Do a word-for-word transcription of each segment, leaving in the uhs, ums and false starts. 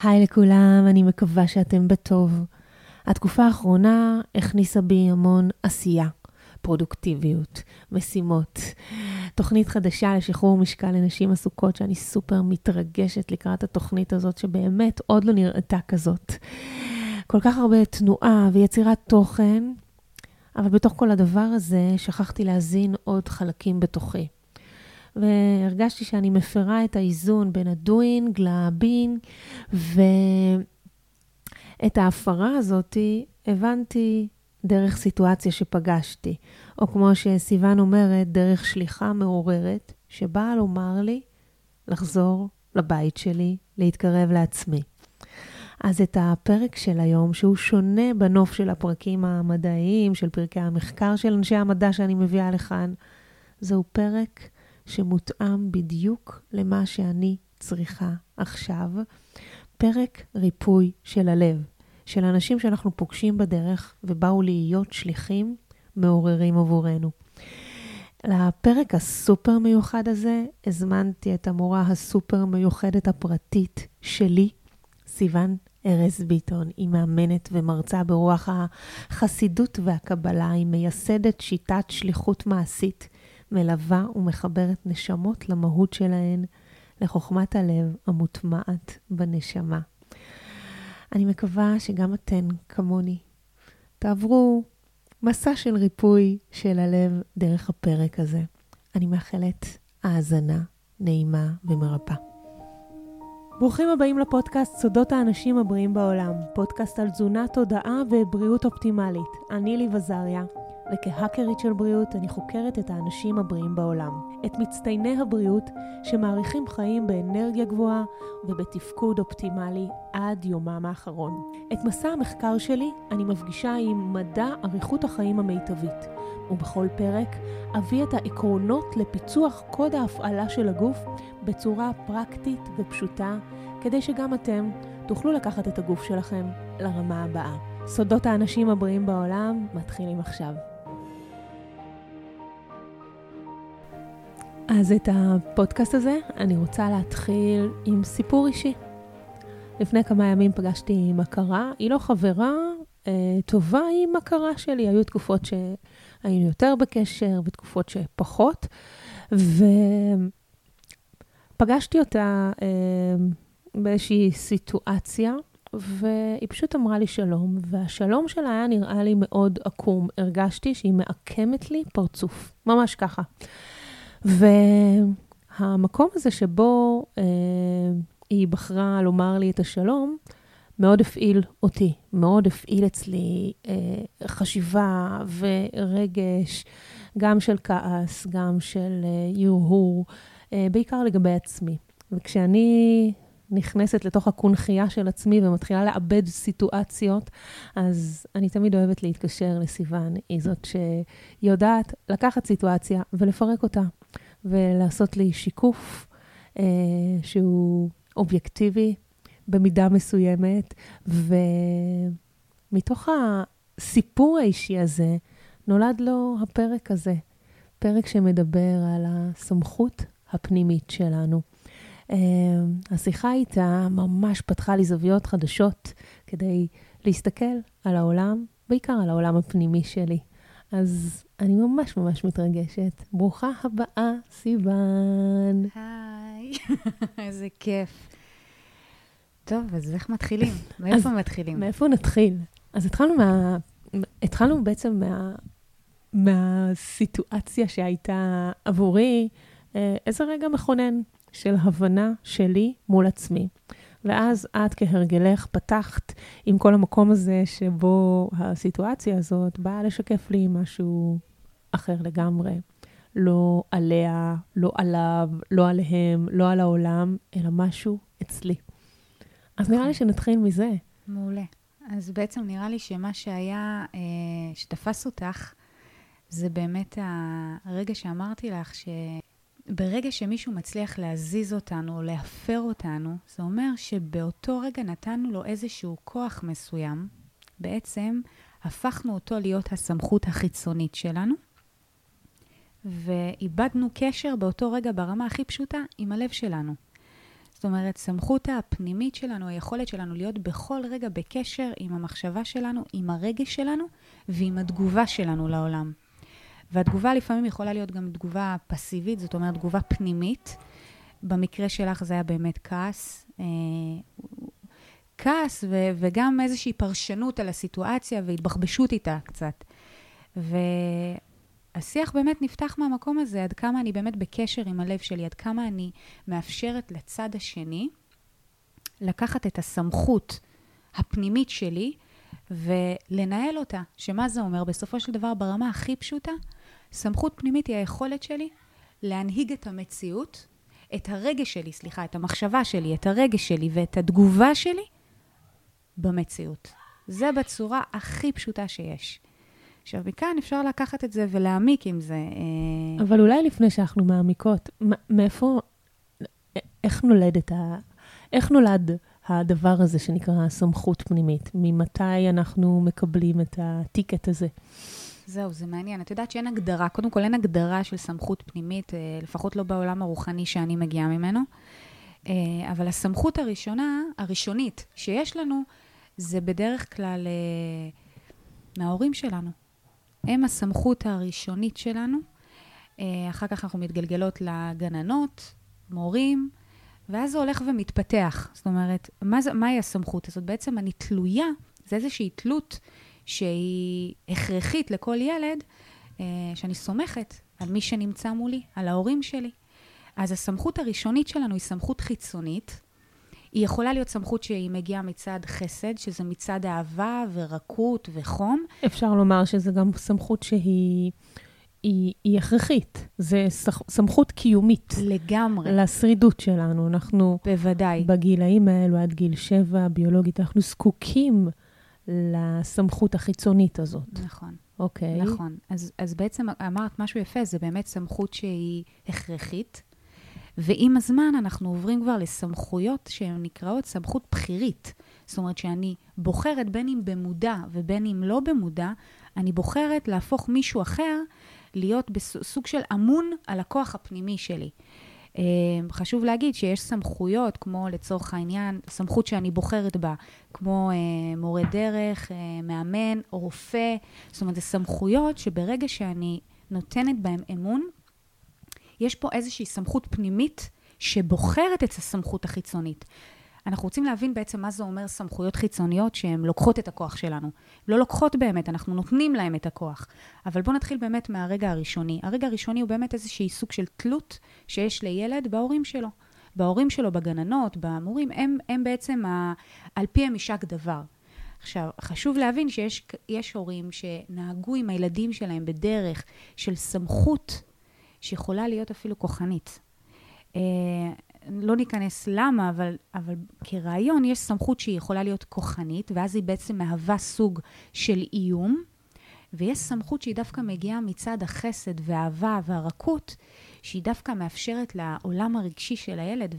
היי לכולם, אני מקווה שאתם בטוב. התקופה האחרונה הכניסה בי המון עשייה, פרודוקטיביות, משימות, תוכנית חדשה לשחרור משקל לנשים עסוקות, שאני סופר מתרגשת לקראת התוכנית הזאת, שבאמת עוד לא נראתה כזאת. כל כך הרבה תנועה ויצירת תוכן, אבל בתוך כל הדבר הזה שכחתי להזין עוד חלקים בתוכי. והרגשתי שאני מפרה את האיזון בין הדוינג לבין, ואת ההפרה הזאת הבנתי דרך סיטואציה שפגשתי, או כמו שסיוון אומרת, דרך שליחה מעוררת, שבאה לומר לי לחזור לבית שלי, להתקרב לעצמי. אז את הפרק של היום, שהוא שונה בנוף של הפרקים המדעיים, של פרקי המחקר של אנשי המדע שאני מביאה לכאן, זהו פרק שמותאם בדיוק למה שאני צריכה עכשיו. פרק ריפוי של הלב, של אנשים שאנחנו פוגשים בדרך ובאו להיות שליחים מעוררים עבורנו. לפרק הסופר מיוחד הזה הזמנתי את המורה הסופר מיוחדת הפרטית שלי, סיוון ארז ביטון. היא מאמנת ומרצה ברוח החסידות והקבלה, היא מייסדת שיטת שליחות מעשית, מלווה ומחברת נשמות למהות שלהן, לחוכמת הלב המוטמעת בנשמה. אני מקווה שגם אתן כמוני תעברו מסע של ריפוי של הלב דרך הפרק הזה. אני מאחלת האזנה נעימה ומרפא. ברוכים הבאים לפודקאסט סודות האנשים הבריאים בעולם, פודקאסט על תזונה, תודעה ובריאות אופטימלית. אני ליב עזריה, וכהאקרית של בריאות אני חוקרת את האנשים הבריאים בעולם, את מצטייני הבריאות שמעריכים חיים באנרגיה גבוהה ובתפקוד אופטימלי עד יומם האחרון. את מסע המחקר שלי אני מפגישה עם מדע אריכות החיים המיטבית, ובכל פרק אביא את העקרונות לפיצוח קוד ההפעלה של הגוף בצורה פרקטית ופשוטה, כדי שגם אתם תוכלו לקחת את הגוף שלכם לרמה הבאה. סודות האנשים הבריאים בעולם מתחילים עכשיו. אז את הפודקאסט הזה אני רוצה להתחיל עם סיפור אישי. לפני כמה ימים פגשתי מכרה, היא לא חברה אה, טובה, היא מכרה שלי. היו תקופות שהיינו יותר בקשר ותקופות שפחות, ופגשתי אותה אה, באיזושהי סיטואציה, והיא פשוט אמרה לי שלום, והשלום שלה היה נראה לי מאוד עקום. הרגשתי שהיא מעקמת לי פרצוף, ממש ככה. והמקום הזה שבו אה, היא בחרה לומר לי את השלום, מאוד הפעיל אותי, מאוד הפעיל אצלי אה, חשיבה ורגש, גם של כעס, גם של אה, ירהור, אה, בעיקר לגבי עצמי. וכשאני נכנסת לתוך הקונחייה של עצמי ומתחילה לאבד סיטואציות, אז אני תמיד אוהבת להתקשר לסיוון. היא זאת שיודעת לקחת סיטואציה ולפרק אותה, ולעשות לי שיקוף אה, שהוא אובייקטיבי במידה מסוימת, ומתוך הסיפור האישי הזה נולד לו הפרק הזה, פרק שמדבר על הסמכות הפנימית שלנו. Uh, השיחה איתה ממש פתחה לי זוויות חדשות כדי להסתכל על העולם, בעיקר על העולם הפנימי שלי. אז אני ממש ממש מתרגשת. ברוכה הבאה, סיוון. היי, איזה כיף. טוב, אז איך מתחילים? מאיפה מתחילים? מאיפה נתחיל? אז התחלנו, מה, התחלנו בעצם מה, מהסיטואציה שהייתה עבורי, איזה רגע מכונן של הבנה שלי מול עצמי. ואז את כהרגלך פתחת עם כל המקום הזה שבו הסיטואציה הזאת באה לשקף לי משהו אחר לגמרי. לא עליה, לא עליו, לא עליהם, לא על העולם, אלא משהו אצלי. אז נראה לי שנתחיל מזה. מעולה. אז בעצם נראה לי שמה שהיה, שתפס אותך, זה באמת הרגע שאמרתי לך ש... ברגע שמישהו מצליח להזיז אותנו או להפר אותנו, זה אומר שבאותו רגע נתנו לו איזשהו כוח מסוים, בעצם הפכנו אותו להיות הסמכות החיצונית שלנו, ואיבדנו קשר באותו רגע ברמה הכי פשוטה עם הלב שלנו. זאת זאת אומרת, סמכות הפנימית שלנו, היכולת שלנו להיות בכל רגע בקשר עם המחשבה שלנו, עם הרגש שלנו, ועם התגובה שלנו לעולם. והתגובה לפעמים יכולה להיות גם תגובה פסיבית, זאת אומרת, תגובה פנימית. במקרה שלך זה היה באמת כעס. כעס ו- וגם איזושהי פרשנות על הסיטואציה והתבחבשות איתה קצת. והשיח באמת נפתח מהמקום הזה, עד כמה אני באמת בקשר עם הלב שלי, עד כמה אני מאפשרת לצד השני לקחת את הסמכות הפנימית שלי ולנהל אותה. שמה זה אומר? בסופו של דבר, ברמה הכי פשוטה, סמכות פנימית היא היכולת שלי להנהיג את המציאות, את הרגש שלי, סליחה, את המחשבה שלי, את הרגש שלי ואת התגובה שלי במציאות. זה בצורה הכי פשוטה שיש. עכשיו, מכאן אפשר לקחת את זה ולהעמיק עם זה. אבל אולי לפני שאנחנו מעמיקות, מאיפה, איך נולדת, איך נולד הדבר הזה שנקרא סמכות פנימית? ממתי אנחנו מקבלים את הטיקט הזה? זהו, זה מעניין. את יודעת שאין הגדרה, קודם כל אין הגדרה של סמכות פנימית, לפחות לא בעולם הרוחני שאני מגיעה ממנו. אבל הסמכות הראשונה, הראשונית שיש לנו, זה בדרך כלל מההורים שלנו. הם הסמכות הראשונית שלנו. אחר כך אנחנו מתגלגלות לגננות, מורים, ואז זה הולך ומתפתח. זאת אומרת, מה זה, מהי הסמכות הזאת? בעצם אני תלויה, זה איזושהי תלות שהיא הכרחית לכל ילד, שאני סומכת על מי שנמצא מולי, על ההורים שלי. אז הסמכות הראשונית שלנו היא סמכות חיצונית. היא יכולה להיות סמכות שהיא מגיעה מצד חסד, שזה מצד אהבה ורקות וחום. אפשר לומר שזה גם סמכות שהיא היא, היא הכרחית. זה סמכות קיומית. לגמרי. לשרידות שלנו. אנחנו בוודאי. בגילאים האלו עד גיל שבע, ביולוגית, אנחנו זקוקים לסמכות החיצונית הזאת. נכון. אוקיי. נכון. אז, אז בעצם אמרת משהו יפה, זה באמת סמכות שהיא הכרחית. ועם הזמן אנחנו עוברים כבר לסמכויות שהן נקראות סמכות בחירית. זאת אומרת שאני בוחרת בין אם במודע ובין אם לא במודע, אני בוחרת להפוך מישהו אחר להיות בסוג של אמון על הכוח הפנימי שלי. חשוב להגיד שיש סמכויות, כמו לצורך העניין, סמכות שאני בוחרת בה, כמו מורה דרך, מאמן, רופא. זאת אומרת, זה סמכויות שברגע שאני נותנת בהם אמון, יש פה איזושהי סמכות פנימית שבוחרת את הסמכות החיצונית. אנחנו רוצים להבין בעצם מה זה אומר סמכויות חיצוניות שהן לוקחות את הכוח שלנו. לא לוקחות באמת, אנחנו נותנים להם את הכוח. אבל בואו נתחיל באמת מהרגע הראשוני. הרגע הראשוני הוא באמת איזושהי סוג של תלות שיש לילד בהורים שלו. בהורים שלו, בגננות, במורים, הם, הם בעצם ה, על פי המשק דבר. עכשיו, חשוב להבין שיש יש הורים שנהגו עם הילדים שלהם בדרך של סמכות שיכולה להיות אפילו כוחנית. אה, לא ניכנס למה, אבל, אבל כרעיון יש סמכות שהיא יכולה להיות כוחנית, ואז היא בעצם מהווה סוג של איום, ויש סמכות שהיא דווקא מגיעה מצד החסד והאהבה והרכות, שהיא דווקא מאפשרת לעולם הרגשי של הילד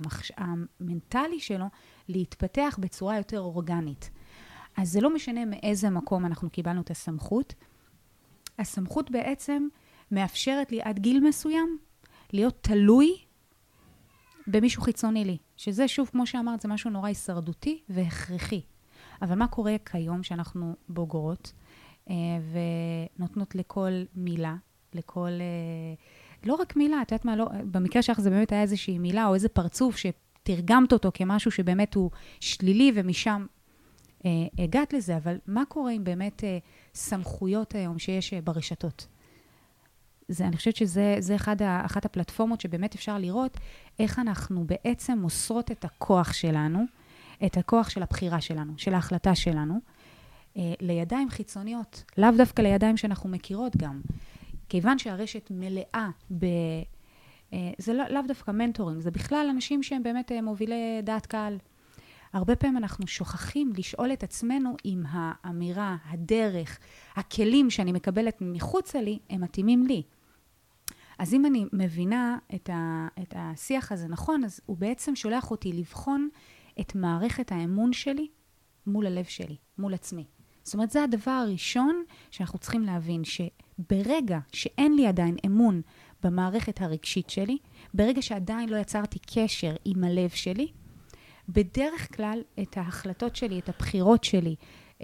והמנטלי שלו להתפתח בצורה יותר אורגנית. אז זה לא משנה מאיזה מקום אנחנו קיבלנו את הסמכות. הסמכות בעצם מאפשרת לי עד גיל מסוים להיות תלוי במישהו חיצוני לי. שזה שוב, כמו שאמרת, זה משהו נורא הישרדותי והכרחי. אבל מה קורה כיום שאנחנו בוגרות אה, ונותנות לכל מילה, לכל... אה, לא רק מילה, את יודעת מה, לא, במקרה שלך זה באמת היה איזושהי מילה או איזה פרצוף שתרגמת אותו כמשהו שבאמת הוא שלילי ומשם אה, הגעת לזה. אבל מה קורה עם באמת אה, סמכויות היום שיש אה, ברשתות? זה, אני חושבת שזה זה אחד ה, אחת הפלטפורמות שבאמת אפשר לראות איך אנחנו בעצם מוסרות את הכוח שלנו, את הכוח של הבחירה שלנו, של ההחלטה שלנו, אה, לידיים חיצוניות, לאו דווקא לידיים שאנחנו מכירות גם. כיוון שהרשת מלאה ב... אה, זה לא, לאו דווקא מנטורים, זה בכלל אנשים שהם באמת אה, מובילי דעת קהל. הרבה פעמים אנחנו שוכחים לשאול את עצמנו אם האמירה, הדרך, הכלים שאני מקבלת מחוץ לי, הם מתאימים לי. אז אם אני מבינה את, ה, את השיח הזה נכון, אז הוא בעצם שולח אותי לבחון את מערכת האמון שלי מול הלב שלי, מול עצמי. זאת אומרת, זה הדבר הראשון שאנחנו צריכים להבין, שברגע שאין לי עדיין אמון במערכת הרגשית שלי, ברגע שעדיין לא יצרתי קשר עם הלב שלי, בדרך כלל את ההחלטות שלי, את הבחירות שלי, אה,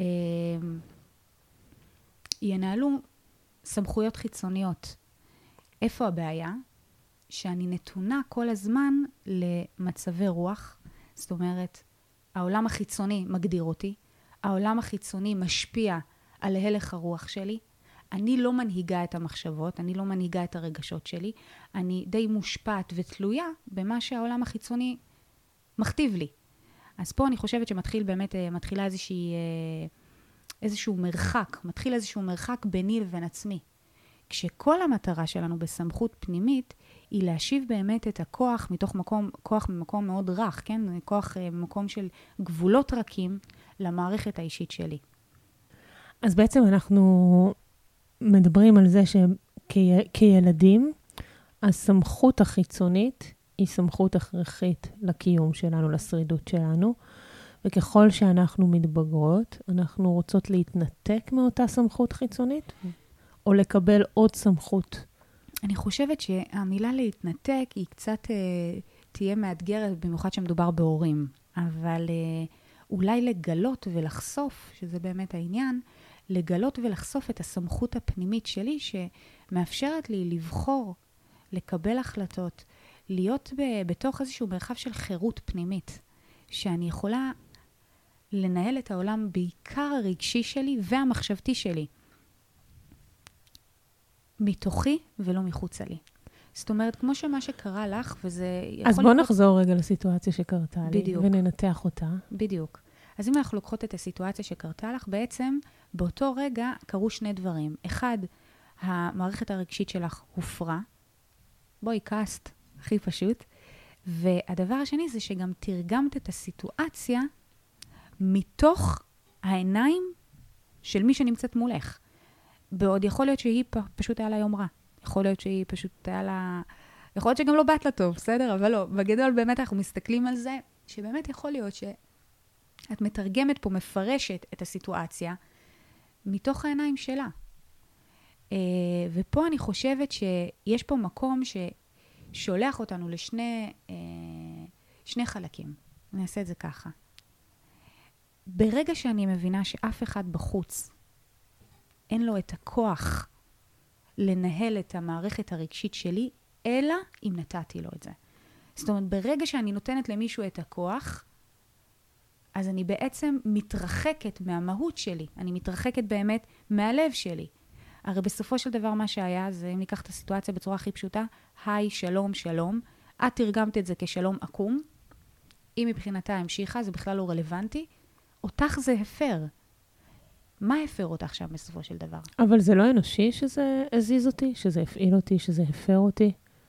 ינהלו סמכויות חיצוניות. איפה הבעיה? שאני נתונה כל הזמן למצבי רוח, זאת אומרת, העולם החיצוני מגדיר אותי, העולם החיצוני משפיע על הלך הרוח שלי, אני לא מנהיגה את המחשבות, אני לא מנהיגה את הרגשות שלי, אני די מושפעת ותלויה במה שהעולם החיצוני מכתיב לי. אז פה אני חושבת שמתחיל באמת, מתחילה איזושהי, איזשהו מרחק, מתחיל איזשהו מרחק ביני לבין עצמי. כשכל המטרה שלנו בסמכות פנימית היא להשיב באמת את הכוח מתוך מקום, כוח ממקום מאוד רך, כן? כוח ממקום של גבולות רכים למערכת האישית שלי. אז בעצם אנחנו מדברים על זה שכילדים, הסמכות החיצונית היא סמכות הכרחית לקיום שלנו, לשרידות שלנו, וככל שאנחנו מתבגרות, אנחנו רוצות להתנתק מאותה סמכות חיצונית, או לקבל עוד סמכות. אני חושבת שהמילה להתנתק היא קצת אה, תהיה מאתגרת, במיוחד שמדובר בהורים. אבל אה, אולי לגלות ולחשוף, שזה באמת העניין, לגלות ולחשוף את הסמכות הפנימית שלי, שמאפשרת לי לבחור, לקבל החלטות, להיות ב- בתוך איזשהו מרחב של חירות פנימית, שאני יכולה לנהל את העולם בעיקר הרגשי שלי והמחשבתי שלי. מתוכי ולא מחוצה לי. זאת אומרת, כמו שמה שקרה לך, וזה יכול... אז בוא לקרות... נחזור רגע לסיטואציה שקרתה לי, בדיוק. וננתח אותה. בדיוק. אז אם אנחנו לוקחות את הסיטואציה שקרתה לך, בעצם באותו רגע קרו שני דברים. אחד, המערכת הרגשית שלך הופרה. בואי, קאסט, הכי פשוט. והדבר השני זה שגם תרגמת את הסיטואציה מתוך העיניים של מי שנמצאת מולך. בעוד יכול להיות שהיא פשוט היה לה יום רע. יכול להיות שהיא פשוט היה לה... יכול להיות שגם לא באת לה טוב, בסדר? אבל לא. בגדול באמת אנחנו מסתכלים על זה, שבאמת יכול להיות שאת מתרגמת פה, מפרשת את הסיטואציה, מתוך העיניים שלה. ופה אני חושבת שיש פה מקום ששולח אותנו לשני שני חלקים. אני אעשה את זה ככה. ברגע שאני מבינה שאף אחד בחוץ, אין לו את הכוח לנהל את המערכת הרגשית שלי, אלא אם נתתי לו את זה. זאת אומרת, ברגע שאני נותנת למישהו את הכוח, אז אני בעצם מתרחקת מהמהות שלי. אני מתרחקת באמת מהלב שלי. הרי בסופו של דבר מה שהיה, זה אם ניקח את הסיטואציה בצורה הכי פשוטה, היי, שלום, שלום. את תרגמת את זה כשלום עקום. אם מבחינתה המשיכה, זה בכלל לא רלוונטי. אותך זה הפר. מה הפר אותך שם בסופו של דבר? אבל זה לא אנושי שזה הזיז אותי, שזה הפעיל אותי, שזה הפר אותי?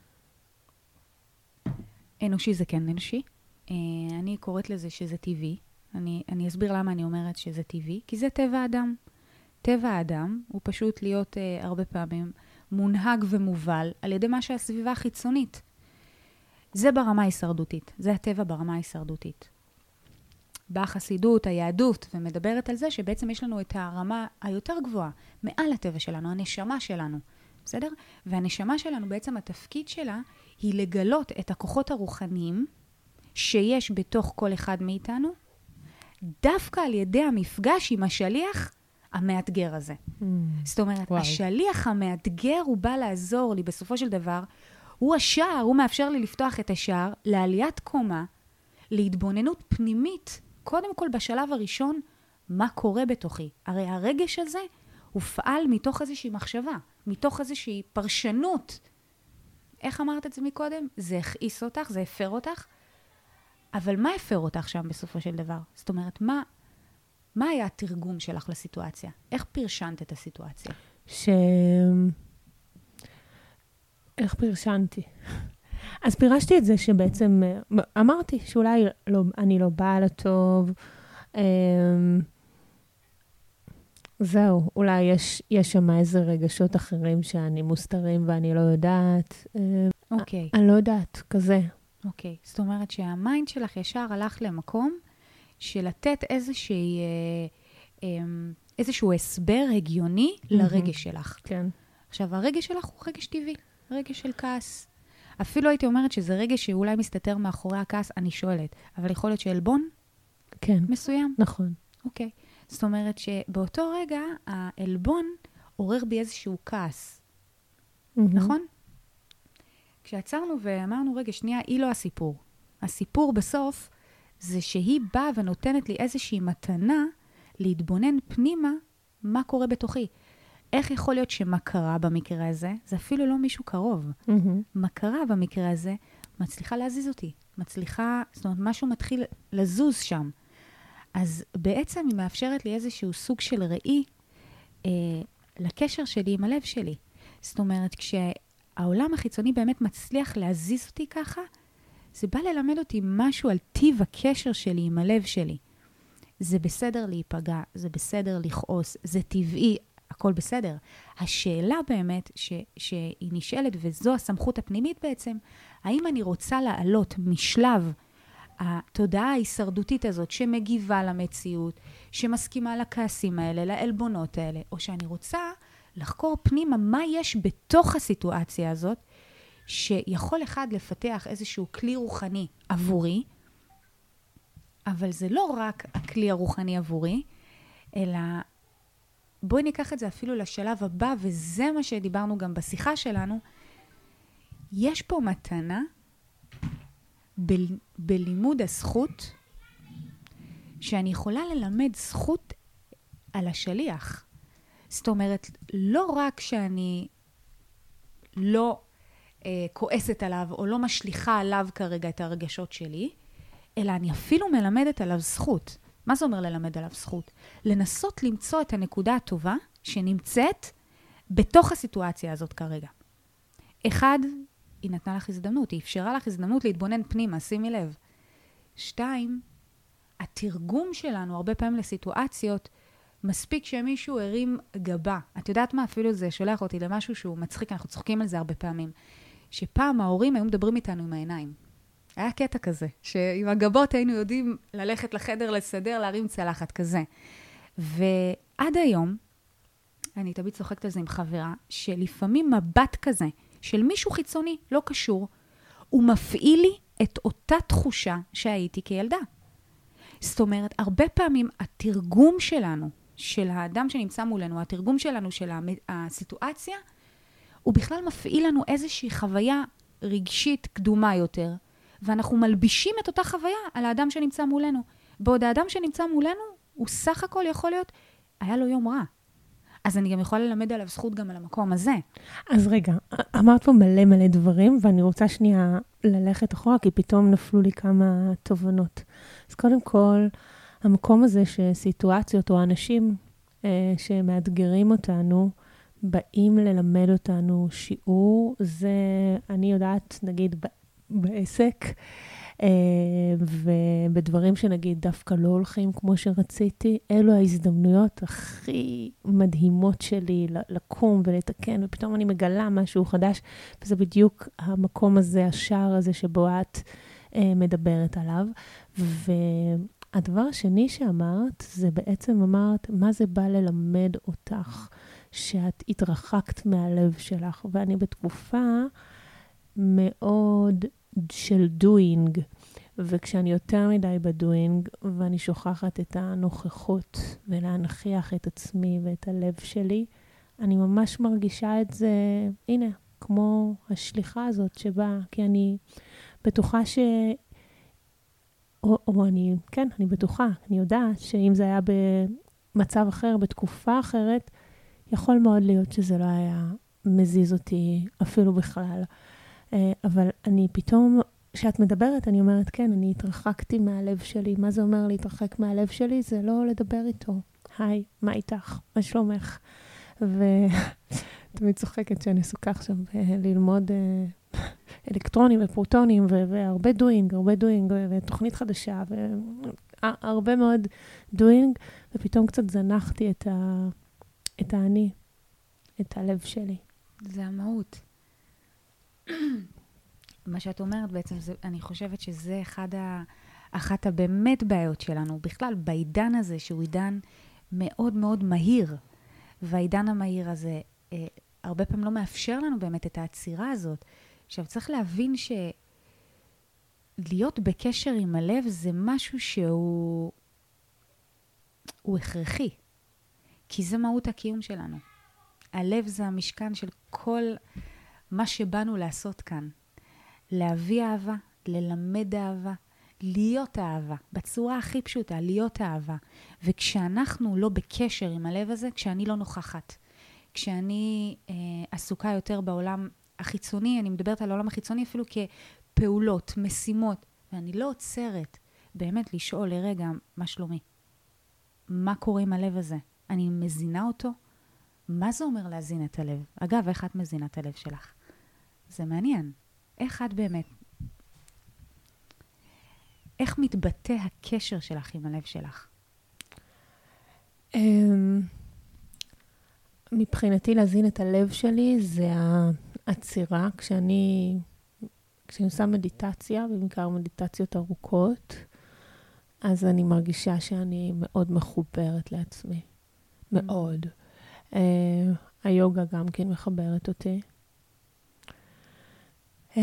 אנושי זה כן אנושי. אני קוראת לזה שזה טבעי. אני, אני אסביר למה אני אומרת שזה טבעי, כי זה טבע האדם. טבע האדם הוא פשוט להיות uh, הרבה פעמים מונהג ומובל על ידי מה שהסביבה החיצונית. זה ברמה ההישרדותית. זה הטבע ברמה ההישרדותית. בחסידות, היהדות, ומדברת על זה שבעצם יש לנו את הרמה היותר גבוהה, מעל הטבע שלנו, הנשמה שלנו. בסדר? והנשמה שלנו, בעצם התפקיד שלה, היא לגלות את הכוחות הרוחניים שיש בתוך כל אחד מאיתנו, דווקא על ידי המפגש עם השליח המאתגר הזה. Mm, זאת אומרת, וואו. השליח המאתגר הוא בא לעזור לי בסופו של דבר, הוא השער, הוא מאפשר לי לפתוח את השער לעליית קומה, להתבוננות פנימית, קודם כל בשלב הראשון, מה קורה בתוכי. הרי הרגש הזה הוא פעל מתוך איזושהי מחשבה, מתוך איזושהי פרשנות. איך אמרת את זה מקודם? זה הכעיס אותך, זה הפר אותך, אבל מה הפר אותך שם בסופו של דבר? זאת אומרת, מה, מה היה התרגום שלך לסיטואציה? איך פרשנת את הסיטואציה? ש... איך פרשנתי? אז פירשתי את זה שבעצם, אמרתי שאולי לא, אני לא באה לטוב, זהו, אולי יש, יש שם איזה רגשות אחרים שאני מוסתרים ואני לא יודעת. אוקיי. אני לא יודעת, כזה. אוקיי, זאת אומרת שהמיינד שלך ישר הלך למקום של לתת איזושהי, איזשהו הסבר הגיוני לרגש שלך. כן. עכשיו, הרגש שלך הוא רגש טבעי, רגש של כעס. אפילו הייתי אומרת שזה רגע שאולי מסתתר מאחורי הכעס, אני שואלת, אבל יכול להיות שעלבון? כן. מסוים? נכון. אוקיי. זאת אומרת שבאותו רגע, העלבון עורר בי איזשהו כעס. Mm-hmm. נכון? כשעצרנו ואמרנו, רגע, שנייה, היא לא הסיפור. הסיפור בסוף זה שהיא באה ונותנת לי איזושהי מתנה להתבונן פנימה מה קורה בתוכי. איך יכול להיות שמה קרה במקרה הזה? זה אפילו לא מישהו קרוב. Mm-hmm. מה קרה במקרה הזה? מצליחה להזיז אותי. מצליחה, זאת אומרת, משהו מתחיל לזוז שם. אז בעצם היא מאפשרת לי איזשהו סוג של ראי אה, לקשר שלי עם הלב שלי. זאת אומרת, כשהעולם החיצוני באמת מצליח להזיז אותי ככה, זה בא ללמד אותי משהו על טיב הקשר שלי עם הלב שלי. זה בסדר להיפגע, זה בסדר לכעוס, זה טבעי, הכל בסדר. השאלה באמת ש, שהיא נשאלת, וזו הסמכות הפנימית בעצם, האם אני רוצה לעלות משלב התודעה ההישרדותית הזאת שמגיבה למציאות, שמסכימה לכעסים האלה, לעלבונות האלה, או שאני רוצה לחקור פנימה מה יש בתוך הסיטואציה הזאת, שיכול אחד לפתח איזשהו כלי רוחני עבורי, אבל זה לא רק הכלי הרוחני עבורי, אלא בואי ניקח את זה אפילו לשלב הבא, וזה מה שדיברנו גם בשיחה שלנו. יש פה מתנה ב- בלימוד הזכות, שאני יכולה ללמד זכות על השליח. זאת אומרת, לא רק שאני לא אה, כועסת עליו, או לא משליחה עליו כרגע את הרגשות שלי, אלא אני אפילו מלמדת עליו זכות. מה זה אומר ללמד עליו זכות? לנסות למצוא את הנקודה הטובה שנמצאת בתוך הסיטואציה הזאת כרגע. אחד, היא נתנה לך הזדמנות, היא אפשרה לך הזדמנות להתבונן פנימה, שימי לב. שתיים, התרגום שלנו הרבה פעמים לסיטואציות, מספיק שמישהו הרים גבה. את יודעת מה? אפילו זה שולח אותי למשהו שהוא מצחיק, אנחנו צוחקים על זה הרבה פעמים. שפעם ההורים היו מדברים איתנו עם העיניים. היה קטע כזה, שעם הגבות היינו יודעים ללכת לחדר, לסדר, להרים צלחת כזה. ועד היום, אני תמיד צוחקת על זה עם חברה, שלפעמים מבט כזה, של מישהו חיצוני, לא קשור, הוא מפעיל לי את אותה תחושה שהייתי כילדה. זאת אומרת, הרבה פעמים התרגום שלנו, של האדם שנמצא מולנו, התרגום שלנו של הסיטואציה, הוא בכלל מפעיל לנו איזושהי חוויה רגשית קדומה יותר, ואנחנו מלבישים את אותה חוויה על האדם שנמצא מולנו. בעוד האדם שנמצא מולנו, הוא סך הכל יכול להיות, היה לו יום רע. אז אני גם יכולה ללמד עליו זכות גם על המקום הזה. אז רגע, אמרת פה מלא מלא דברים, ואני רוצה שנייה ללכת אחורה, כי פתאום נפלו לי כמה תובנות. אז קודם כל, המקום הזה שסיטואציות או אנשים אה, שמאתגרים אותנו, באים ללמד אותנו שיעור, זה, אני יודעת, נגיד, ב- בעסק, אה, ובדברים שנגיד דווקא לא הולכים כמו שרציתי, אלו ההזדמנויות הכי מדהימות שלי לקום ולתקן, ופתאום אני מגלה משהו חדש, וזה בדיוק המקום הזה, השער הזה שבו את אה, מדברת עליו. והדבר השני שאמרת, זה בעצם אמרת, מה זה בא ללמד אותך, שאת התרחקת מהלב שלך, ואני בתקופה מאוד של doing, וכשאני יותר מדי בדוינג, ואני שוכחת את הנוכחות, ולהנכיח את עצמי ואת הלב שלי, אני ממש מרגישה את זה, הנה, כמו השליחה הזאת שבאה, כי אני בטוחה ש... או, או אני, כן, אני בטוחה, אני יודעת שאם זה היה במצב אחר, בתקופה אחרת, יכול מאוד להיות שזה לא היה מזיז אותי אפילו בכלל. אבל אני פתאום, כשאת מדברת, אני אומרת, כן, אני התרחקתי מהלב שלי. מה זה אומר להתרחק מהלב שלי? זה לא לדבר איתו. היי, מה איתך? מה שלומך? ותמיד צוחקת שאני עסוקה עכשיו ללמוד אלקטרונים ופרוטונים, והרבה דוינג, הרבה דוינג, ותוכנית חדשה, והרבה מאוד דוינג, ופתאום קצת זנחתי את ה... את האני, את הלב שלי. זה המהות. מה שאת אומרת בעצם, זה, אני חושבת שזה אחד ה, אחת הבאמת בעיות שלנו, בכלל בעידן הזה, שהוא עידן מאוד מאוד מהיר, והעידן המהיר הזה, אה, הרבה פעמים לא מאפשר לנו באמת את העצירה הזאת, עכשיו, צריך להבין שלהיות בקשר עם הלב זה משהו שהוא הוא הכרחי, כי זה מהות הקיום שלנו. הלב זה המשכן של כל מה שבאנו לעשות כאן. להביא אהבה, ללמד אהבה, להיות אהבה, בצורה הכי פשוטה, להיות אהבה. וכשאנחנו לא בקשר עם הלב הזה, כשאני לא נוכחת, כשאני אה, עסוקה יותר בעולם החיצוני, אני מדברת על העולם החיצוני אפילו כפעולות, משימות, ואני לא עוצרת באמת לשאול לרגע מה שלומי. מה קורה עם הלב הזה? אני מזינה אותו? מה זה אומר להזין את הלב? אגב, איך את מזינה את הלב שלך? זה מעניין. איך את באמת? איך מתבטא הקשר שלך עם הלב שלך? מבחינתי להזין את הלב שלי זה העצירה. כשאני, כשאני עושה מדיטציה, במקרה מדיטציות ארוכות, אז אני מרגישה שאני מאוד מחוברת לעצמי. מאוד. Uh, היוגה גם כן מחברת אותי. Uh,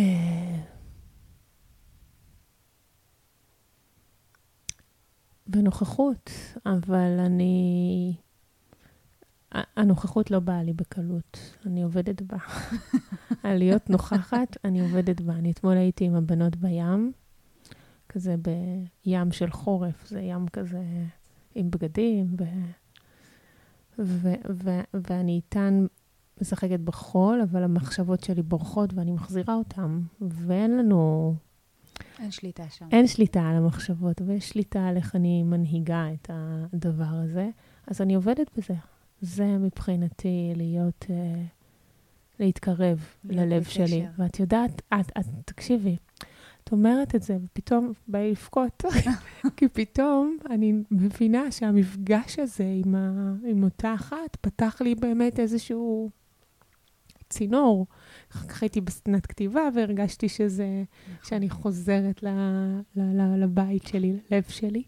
בנוכחות, אבל אני... הנוכחות לא באה לי בקלות. אני עובדת בה. על להיות נוכחת, אני עובדת בה. אני אתמול הייתי עם הבנות בים, כזה בים של חורף, זה ים כזה עם בגדים, ו... ו- ו- ואני איתן משחקת בחול, אבל המחשבות שלי בורחות ואני מחזירה אותן, ואין לנו... אין שליטה שם. אין שליטה על המחשבות, ויש שליטה על איך אני מנהיגה את הדבר הזה. אז אני עובדת בזה. זה מבחינתי להיות, אה, להתקרב ללב בקשר. שלי. ואת יודעת, את, את, תקשיבי, את אומרת את זה, ופתאום באי לבכות, כי פתאום אני מבינה שהמפגש הזה עם, ה, עם אותה אחת פתח לי באמת איזשהו צינור. אחר כך הייתי בסדנת כתיבה והרגשתי שזה, שאני חוזרת ל, ל, ל, לבית שלי, ללב שלי.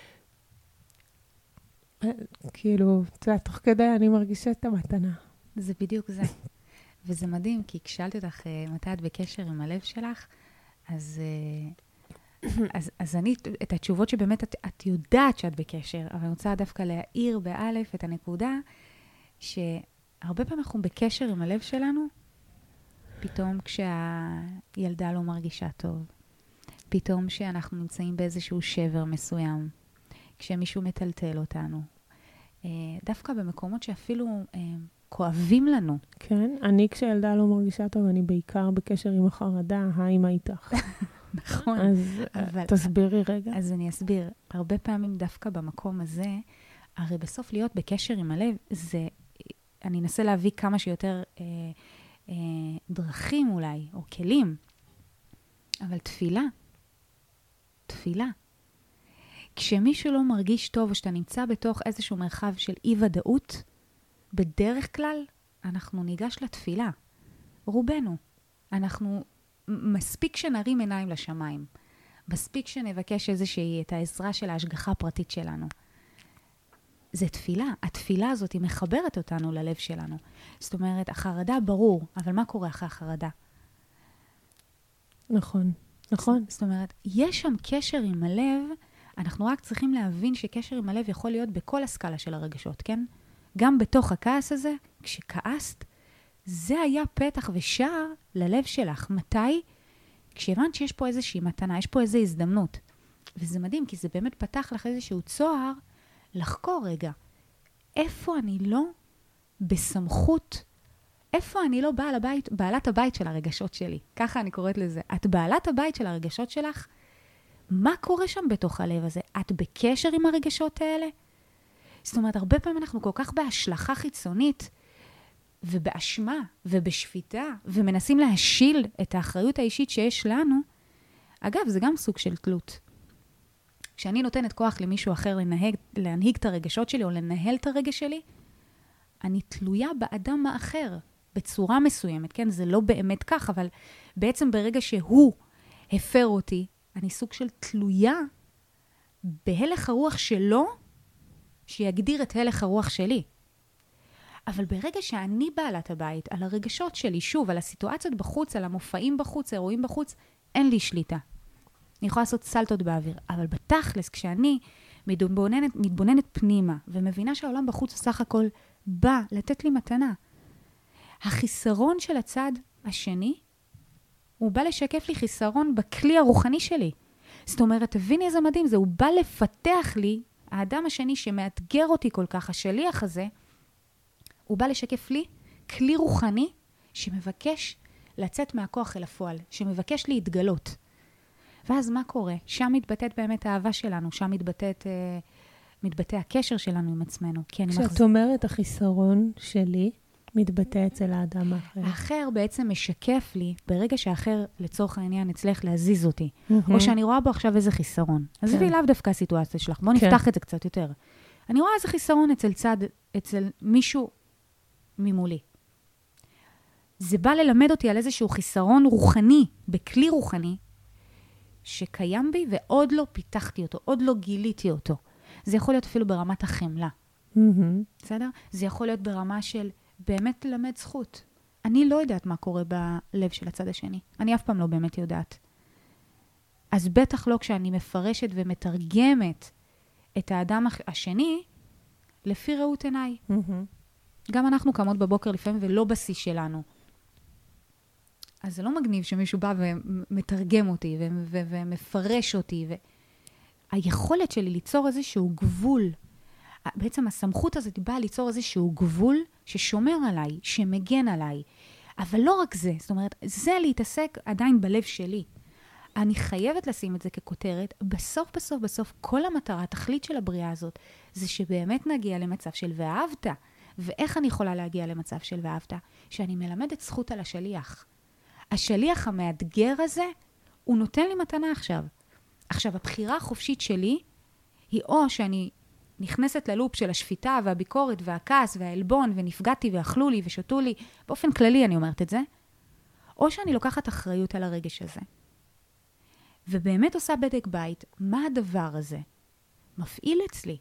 כאילו, אתה יודע, תוך כדי אני מרגישה את המתנה. זה בדיוק זה. וזה מדהים, כי כשאלתי אותך מתי את בקשר עם הלב שלך, אז, אז, אז אני, את התשובות שבאמת את, את יודעת שאת בקשר, אבל אני רוצה דווקא להעיר באלף את הנקודה, שהרבה פעמים אנחנו בקשר עם הלב שלנו, פתאום כשהילדה לא מרגישה טוב, פתאום שאנחנו נמצאים באיזשהו שבר מסוים, כשמישהו מטלטל אותנו, דווקא במקומות שאפילו כואבים לנו. כן, אני כשילדה לא מרגישה טוב, אני בעיקר בקשר עם החרדה, היי, מה איתך? נכון. אז אבל, תסבירי רגע. אז אני אסביר. הרבה פעמים דווקא במקום הזה, הרי בסוף להיות בקשר עם הלב, זה, אני אנסה להביא כמה שיותר אה, אה, דרכים אולי, או כלים, אבל תפילה, תפילה. כשמישהו לא מרגיש טוב, או שאתה נמצא בתוך איזשהו מרחב של אי-ודאות, בדרך כלל אנחנו ניגש לתפילה. רובנו. אנחנו מספיק שנרים עיניים לשמיים. מספיק שנבקש איזושהי את העזרה של ההשגחה הפרטית שלנו. זה תפילה. התפילה הזאת היא מחברת אותנו ללב שלנו. זאת אומרת, החרדה ברור, אבל מה קורה אחרי החרדה? נכון, נכון. זאת אומרת, יש שם קשר עם הלב, אנחנו רק צריכים להבין שקשר עם הלב יכול להיות בכל הסקאלה של הרגשות, כן? גם בתוך הכעס הזה, כשכעסת, זה היה פתח ושער ללב שלך. מתי? כשהבנת שיש פה איזושהי מתנה, יש פה איזו הזדמנות. וזה מדהים, כי זה באמת פתח לך איזשהו צוהר לחקור רגע. איפה אני לא בסמכות, איפה אני לא בעל הבית, בעלת הבית של הרגשות שלי? ככה אני קוראת לזה. את בעלת הבית של הרגשות שלך? מה קורה שם בתוך הלב הזה? את בקשר עם הרגשות האלה? זאת אומרת, הרבה פעמים אנחנו כל כך בהשלכה חיצונית, ובאשמה, ובשפיטה, ומנסים להשיל את האחריות האישית שיש לנו. אגב, זה גם סוג של תלות. כשאני נותנת כוח למישהו אחר לנהג, להנהיג את הרגשות שלי, או לנהל את הרגש שלי, אני תלויה באדם האחר, בצורה מסוימת, כן? זה לא באמת כך, אבל בעצם ברגע שהוא הפר אותי, אני סוג של תלויה בהלך הרוח שלו, שיגדיר את הלך הרוח שלי. אבל ברגע שאני בעלת הבית, על הרגשות שלי, שוב, על הסיטואציות בחוץ, על המופעים בחוץ, האירועים בחוץ, אין לי שליטה. אני יכולה לעשות סלטות באוויר, אבל בתכלס, כשאני מתבוננת, מתבוננת פנימה, ומבינה שהעולם בחוץ סך הכל בא לתת לי מתנה, החיסרון של הצד השני, הוא בא לשקף לי חיסרון בכלי הרוחני שלי. זאת אומרת, תביני איזה מדהים זה, הוא בא לפתח לי, האדם השני שמאתגר אותי כל כך, השליח הזה, הוא בא לשקף לי כלי רוחני שמבקש לצאת מהכוח אל הפועל, שמבקש להתגלות. ואז מה קורה? שם מתבטאת באמת האהבה שלנו, שם מתבטאת, אה, מתבטא הקשר שלנו עם עצמנו. כשאת מחז... אומרת החיסרון שלי, מתבטא אצל האדם האחר. האחר בעצם משקף לי, ברגע שהאחר לצורך העניין הצליח להזיז אותי, mm-hmm. או שאני רואה בו עכשיו איזה חיסרון. אז זה לאו דווקא הסיטואציה שלך. בוא נפתח כן. את זה קצת יותר. אני רואה איזה חיסרון אצל צד, אצל מישהו ממולי. זה בא ללמד אותי על איזשהו חיסרון רוחני, בכלי רוחני, שקיים בי ועוד לא פיתחתי אותו, עוד לא גיליתי אותו. זה יכול להיות אפילו ברמת החמלה. Mm-hmm. בסדר? זה יכול להיות ברמה של באמת ללמד זכות. אני לא יודעת מה קורה בלב של הצד השני. אני אף פעם לא באמת יודעת. אז בטח לא כשאני מפרשת ומתרגמת את האדם השני לפי ראות עיניי. Mm-hmm. גם אנחנו קמות בבוקר לפעמים ולא בשיא שלנו. אז זה לא מגניב שמישהו בא ומתרגם אותי ו- ו- ומפרש אותי. ו- היכולת שלי ליצור איזשהו גבול, בעצם הסמכות הזאת באה ליצור איזשהו גבול ששומר עליי, שמגן עליי. אבל לא רק זה, זאת אומרת, זה להתעסק עדיין בלב שלי. אני חייבת לשים את זה ככותרת. בסוף, בסוף, בסוף, כל המטרה, התכלית של הבריאה הזאת, זה שבאמת נגיע למצב של ואהבת. ואיך אני יכולה להגיע למצב של ואהבת? שאני מלמדת זכות על השליח. השליח המאתגר הזה, הוא נותן לי מתנה עכשיו. עכשיו, הבחירה החופשית שלי, היא או שאני נכנסת ללופ של השפיטה והביקורת והכעס והאלבון, ונפגעתי ואכלו לי ושתו לי, באופן כללי אני אומרת את זה, או שאני לוקחת אחריות על הרגש הזה. ובאמת עושה בדק בית, מה הדבר הזה מפעיל אצלי?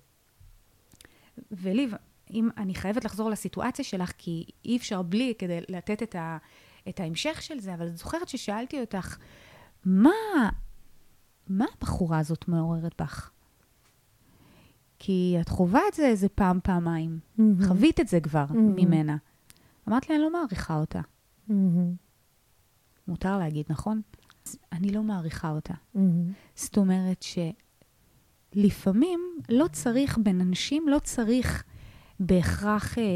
וליב, אם אני חייבת לחזור לסיטואציה שלך, כי אי אפשר בלי כדי לתת את, ה, את ההמשך של זה, אבל את זוכרת ששאלתי אותך, מה, מה הבחורה הזאת מעוררת בך? כי את חובה את זה איזה פעם, פעמיים. Mm-hmm. חווית את זה כבר mm-hmm. ממנה. אמרת לי, אני לא מעריכה אותה. Mm-hmm. מותר להגיד, נכון? אני לא מעריכה אותה. Mm-hmm. זאת אומרת שלפעמים לא צריך, בין אנשים לא צריך בהכרח, אה,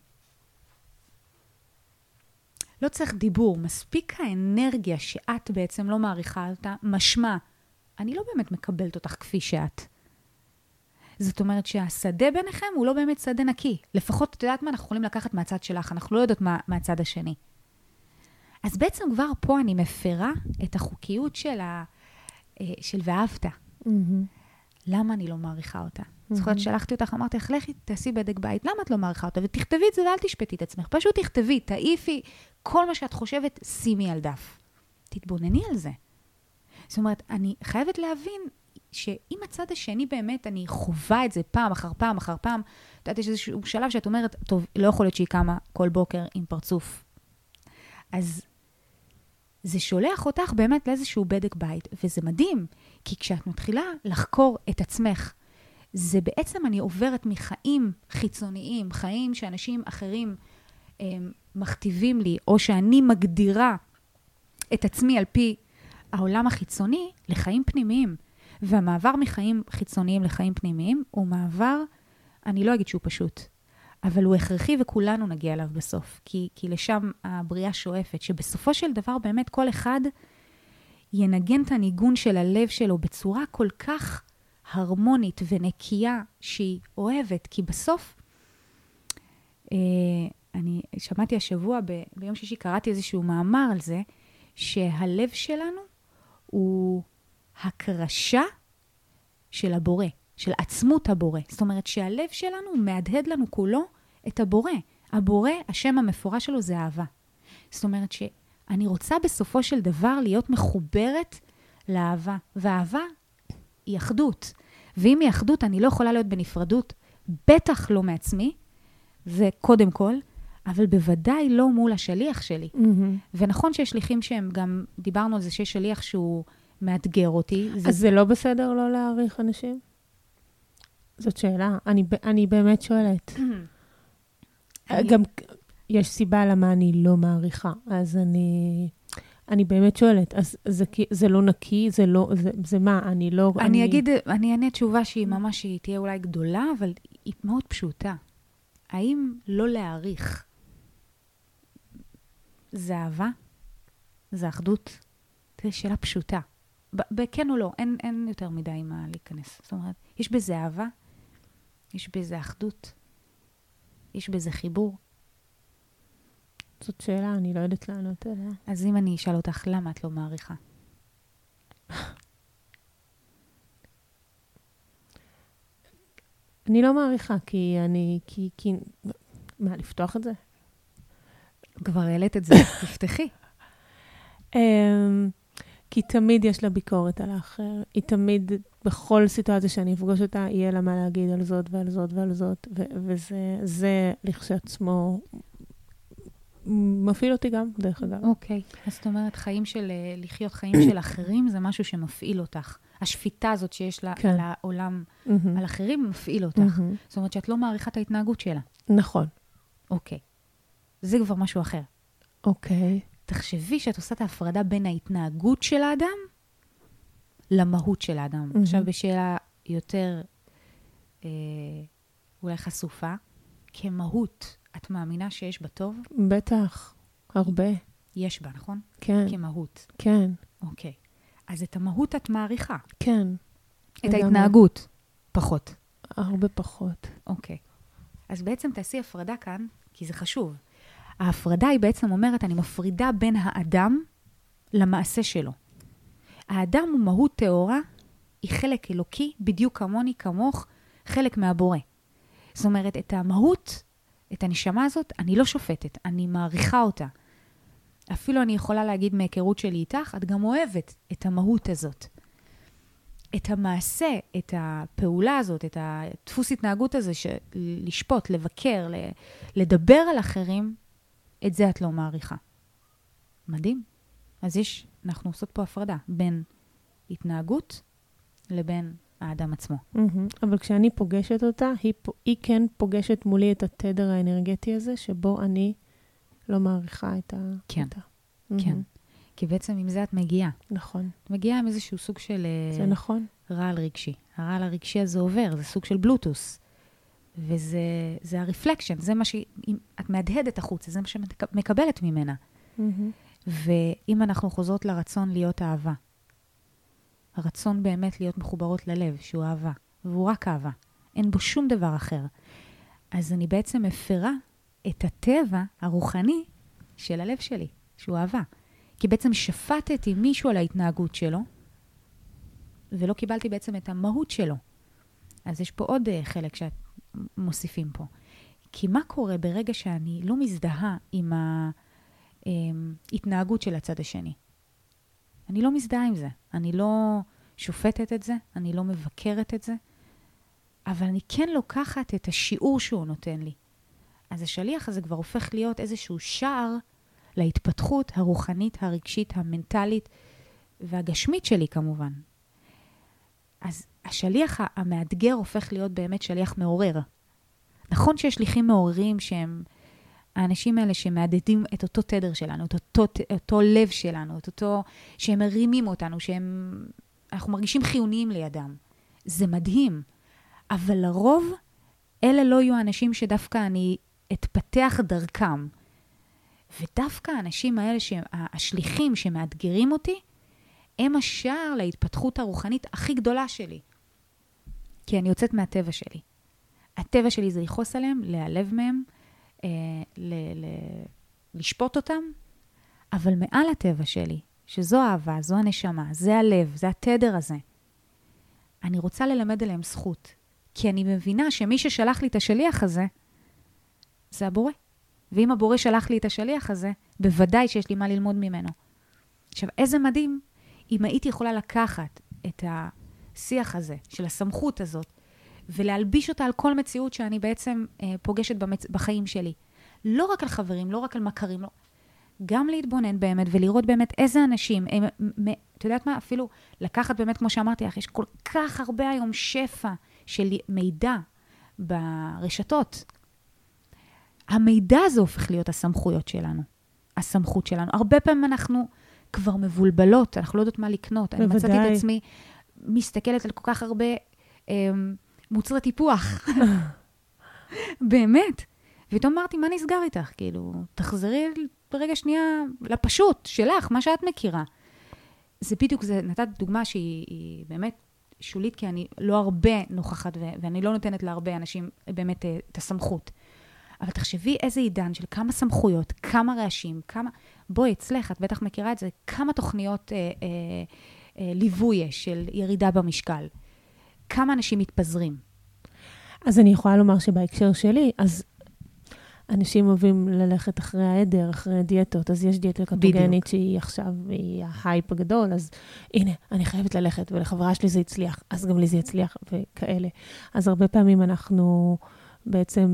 לא צריך דיבור. מספיק האנרגיה שאת בעצם לא מעריכה אותה, משמע, אני לא באמת מקבלת אותך כפי שאת. זאת אומרת שהשדה ביניכם הוא לא באמת שדה נקי. לפחות, את יודעת מה, אנחנו יכולים לקחת מהצד שלך, אנחנו לא יודעות מה, מהצד השני. אז בעצם כבר פה אני מפרה את החוקיות של, ה, של ואהבת. Mm-hmm. למה אני לא מעריכה אותה? Mm-hmm. זוכרת, שלחתי אותך, אמרתי, איך לכי, תעשי בדק בית, למה את לא מעריכה אותה? ותכתבי את זה ואל תשפטי את עצמך. פשוט תכתבי, תעיפי, כל מה שאת חושבת, שימי על דף. תתבונני על זה. זאת אומרת, אני חייבת להבין שאם הצד השני באמת, אני חובה את זה פעם אחר פעם אחר פעם, את יודעת, יש איזשהו שלב שאת אומרת, טוב, לא יכול להיות שהיא קמה כל בוקר עם פרצוף. אז זה שולח אותך באמת לאיזשהו בדק בית, וזה מדהים, כי כשאת מתחילה לחקור את עצמך, זה בעצם אני עוברת מחיים חיצוניים, חיים שאנשים אחרים הם, מכתיבים לי, או שאני מגדירה את עצמי על פי העולם החיצוני, לחיים פנימיים. והמעבר מחיים חיצוניים לחיים פנימיים, הוא מעבר, אני לא אגיד שהוא פשוט, אבל הוא הכרחי וכולנו נגיע אליו בסוף, כי, כי לשם הבריאה שואפת, שבסופו של דבר באמת כל אחד ינגן את הניגון של הלב שלו בצורה כל כך הרמונית ונקייה שהיא אוהבת, כי בסוף, אה, אני שמעתי השבוע, ב, ביום שישי קראתי איזשהו מאמר על זה, שהלב שלנו הוא הקרשה של הבורא, של עצמות הבורא. זאת אומרת שהלב שלנו מהדהד לנו כולו את הבורא. הבורא, השם המפורש שלו זה אהבה. זאת אומרת שאני רוצה בסופו של דבר להיות מחוברת לאהבה. והאהבה היא אחדות. ואם היא אחדות, אני לא יכולה להיות בנפרדות, בטח לא מעצמי, זה קודם כל, אבל בוודאי לא מול השליח שלי. Mm-hmm. ונכון שיש שליחים שהם גם, דיברנו על זה שיש שליח שהוא מאתגר אותי. אז זה, זה לא בסדר לא להעריך אנשים? זאת שאלה. אני, אני באמת שואלת. אני... גם יש סיבה למה אני לא מעריכה, אז אני... אני באמת שואלת, אז זה, זה לא נקי, זה לא, זה, זה מה, אני לא... אני, אני... אגיד, אני אענה תשובה שהיא ממש, היא תהיה אולי גדולה, אבל היא מאוד פשוטה. האם לא להעריך זה אהבה? זה אחדות? זו שאלה פשוטה. בכן או לא, אין, אין יותר מדי מה להיכנס. זאת אומרת, יש בזה אהבה, יש בזה אחדות, יש בזה חיבור. זאת שאלה, אני לא יודעת לענות עליה. אז אם אני אשאל אותך, למה את לא מעריכה? אני לא מעריכה, כי אני, כי, כי, מה, לפתוח את זה? כבר העלית את זה, תפתחי. כי תמיד יש לה ביקורת על האחר. היא תמיד, בכל סיטואציה שאני אפגוש אותה, יהיה לה מה להגיד על זאת ועל זאת ועל זאת, וזה, זה לכשעצמו מפעיל אותי גם, דרך אגב. אוקיי. אז זאת אומרת, חיים של, לחיות חיים של אחרים, זה משהו שמפעיל אותך. השפיטה הזאת שיש לה על העולם, על אחרים, מפעיל אותך. זאת אומרת שאת לא מעריכה את ההתנהגות שלה. נכון. אוקיי. זה כבר משהו אחר. אוקיי. תחשבי שאת עושה את ההפרדה בין ההתנהגות של האדם למהות של האדם. עכשיו בשאלה יותר אה, אולי חשופה, כמהות, את מאמינה שיש בה טוב? בטח, הרבה. יש בה, נכון? כן. כמהות. כן. אוקיי. אז את המהות את מעריכה. כן. את ההתנהגות, פחות. הרבה פחות. אוקיי. אז בעצם תעשי הפרדה כאן, כי זה חשוב. ההפרדה היא בעצם אומרת, אני מפרידה בין האדם למעשה שלו. האדם הוא מהות תאורה, היא חלק אלוקי, בדיוק כמוני, כמוך, חלק מהבורא. זאת אומרת, את המהות, את הנשמה הזאת, אני לא שופטת, אני מעריכה אותה. אפילו אני יכולה להגיד מהיכרות שלי איתך, את גם אוהבת את המהות הזאת. את המעשה, את הפעולה הזאת, את הדפוס התנהגות הזה, של לשפוט, לבקר, לדבר על אחרים, את זה את לא מעריכה. מדהים. אז יש, אנחנו עושות פה הפרדה בין התנהגות לבין האדם עצמו. אבל כשאני פוגשת אותה, היא, היא כן פוגשת מולי את התדר האנרגטי הזה, שבו אני לא מעריכה את ה... כן, כן. כי בעצם עם זה את מגיעה. נכון. את מגיעה עם איזשהו סוג של... זה נכון. רעל רגשי. הרעל הרגשי הזה עובר, זה סוג של בלוטוס. וזה זה הרפלקשן, זה מה שאת מהדהדת החוץ, זה מה שמקבלת ממנה. ואם אנחנו חוזרות לרצון להיות אהבה, הרצון באמת להיות מחוברות ללב, שהוא אהבה, והוא רק אהבה, אין בו שום דבר אחר. אז אני בעצם מפרה את הטבע הרוחני של הלב שלי, שהוא אהבה. כי בעצם שפטתי מישהו על ההתנהגות שלו, ולא קיבלתי בעצם את המהות שלו. אז יש פה עוד חלק שאת מוסיפים פה. כי מה קורה ברגע שאני לא מזדהה עם ההתנהגות של הצד השני? אני לא מזדהה עם זה. אני לא שופטת את זה, אני לא מבקרת את זה, אבל אני כן לוקחת את השיעור שהוא נותן לי. אז השליח הזה כבר הופך להיות איזשהו שער להתפתחות הרוחנית, הרגשית, המנטלית והגשמית שלי כמובן. אז השליח המאתגר הופך להיות באמת שליח מעורר. נכון שיש שליחים מעוררים שהם האנשים האלה שמעדדים את אותו תדר שלנו, את אותו, אותו לב שלנו, את אותו, שהם מרימים אותנו, שהם, אנחנו מרגישים חיוניים לידם. זה מדהים. אבל לרוב, אלה לא יהיו האנשים שדווקא אני אתפתח דרכם. ודווקא האנשים האלה, השליחים שמאתגרים אותי, הם השער להתפתחות הרוחנית הכי גדולה שלי. כי אני יוצאת מהטבע שלי. הטבע שלי זה לכעוס עליהם, להיעלב מהם, אה, ל- ל- לשפוט אותם, אבל מעל הטבע שלי, שזו אהבה, זו הנשמה, זה הלב, זה התדר הזה, אני רוצה ללמד עליהם זכות. כי אני מבינה שמי ששלח לי את השליח הזה, זה הבורא. ואם הבורא שלח לי את השליח הזה, בוודאי שיש לי מה ללמוד ממנו. עכשיו, איזה מדהים, אם הייתי יכולה לקחת את השיח הזה, של הסמכות הזאת, ולהלביש אותה על כל מציאות שאני בעצם אה, פוגשת במצ... בחיים שלי. לא רק על חברים, לא רק על מכרים, לא. גם להתבונן באמת ולראות באמת איזה אנשים, הם, מ, אתה יודעת מה? אפילו לקחת באמת, כמו שאמרתי לך, יש כל כך הרבה היום שפע של מידע ברשתות. המידע הזה הופך להיות הסמכויות שלנו. הסמכות שלנו. הרבה פעמים אנחנו כבר מבולבלות, אנחנו לא יודעות מה לקנות. בוודאי. אני מצאתי את עצמי מסתכלת על כל כך הרבה אה, מוצרי טיפוח. באמת. ופתאום אמרתי, מה נסגר איתך? כאילו, תחזרי ברגע שנייה לפשוט שלך, מה שאת מכירה. זה בדיוק, זה נתת דוגמה שהיא באמת שולית, כי אני לא הרבה נוכחת, ואני לא נותנת להרבה אנשים באמת את הסמכות. אבל תחשבי איזה עידן של כמה סמכויות, כמה רעשים, כמה... בואי, אצלך, את בטח מכירה את זה, כמה תוכניות אה, אה, אה, ליווי יש של ירידה במשקל. כמה אנשים מתפזרים. אז אני יכולה לומר שבהקשר שלי, אז אנשים אוהבים ללכת אחרי העדר, אחרי דיאטות, אז יש דיאטה קטוגנית שהיא עכשיו, היא ההייפ הגדול, אז הנה, אני חייבת ללכת, ולחברה שלי זה יצליח, אז גם לי זה יצליח, וכאלה. אז הרבה פעמים אנחנו בעצם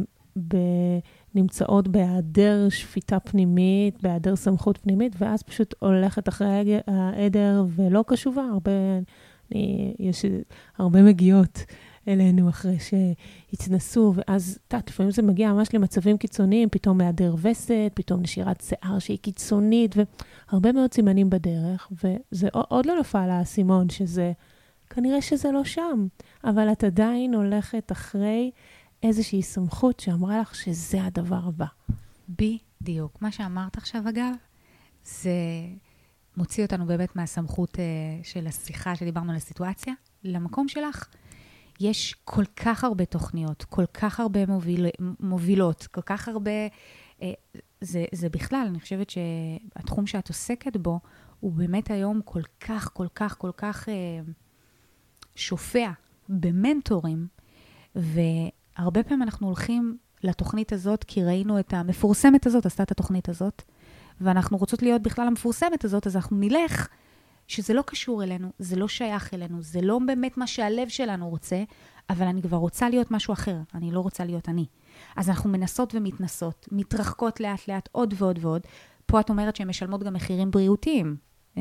נמצאות בהיעדר שפיטה פנימית, בהיעדר סמכות פנימית, ואז פשוט הולכת אחרי העדר ולא קשובה. הרבה, אני, יש הרבה מגיעות אלינו אחרי שהתנסו, ואז, תת, לפעמים זה מגיע ממש למצבים קיצוניים, פתאום מהיעדר וסת, פתאום נשירת שיער שהיא קיצונית, והרבה מאוד סימנים בדרך, וזה עוד לא נפל האסימון שזה, כנראה שזה לא שם, אבל את עדיין הולכת אחרי איזושהי סמכות שאמרה לך שזה הדבר הבא. בדיוק. מה שאמרת עכשיו, אגב, זה מוציא אותנו באמת מהסמכות של השיחה שדיברנו על הסיטואציה, למקום שלך. יש כל כך הרבה תוכניות, כל כך הרבה מוביל, מובילות, כל כך הרבה... זה, זה בכלל, אני חושבת שהתחום שאת עוסקת בו, הוא באמת היום כל כך, כל כך, כל כך שופע במנטורים, ו... הרבה פעמים אנחנו הולכים לתוכנית הזאת, כי ראינו את המפורסמת הזאת, עשתה את התוכנית הזאת, ואנחנו רוצות להיות בכלל המפורסמת הזאת, אז אנחנו נלך שזה לא קשור אלינו, זה לא שייך אלינו, זה לא באמת מה שהלב שלנו רוצה, אבל אני כבר רוצה להיות משהו אחר, אני לא רוצה להיות אני. אז אנחנו מנסות ומתנסות, מתרחקות לאט לאט עוד ועוד ועוד. פה את אומרת שהן משלמות גם מחירים בריאותיים.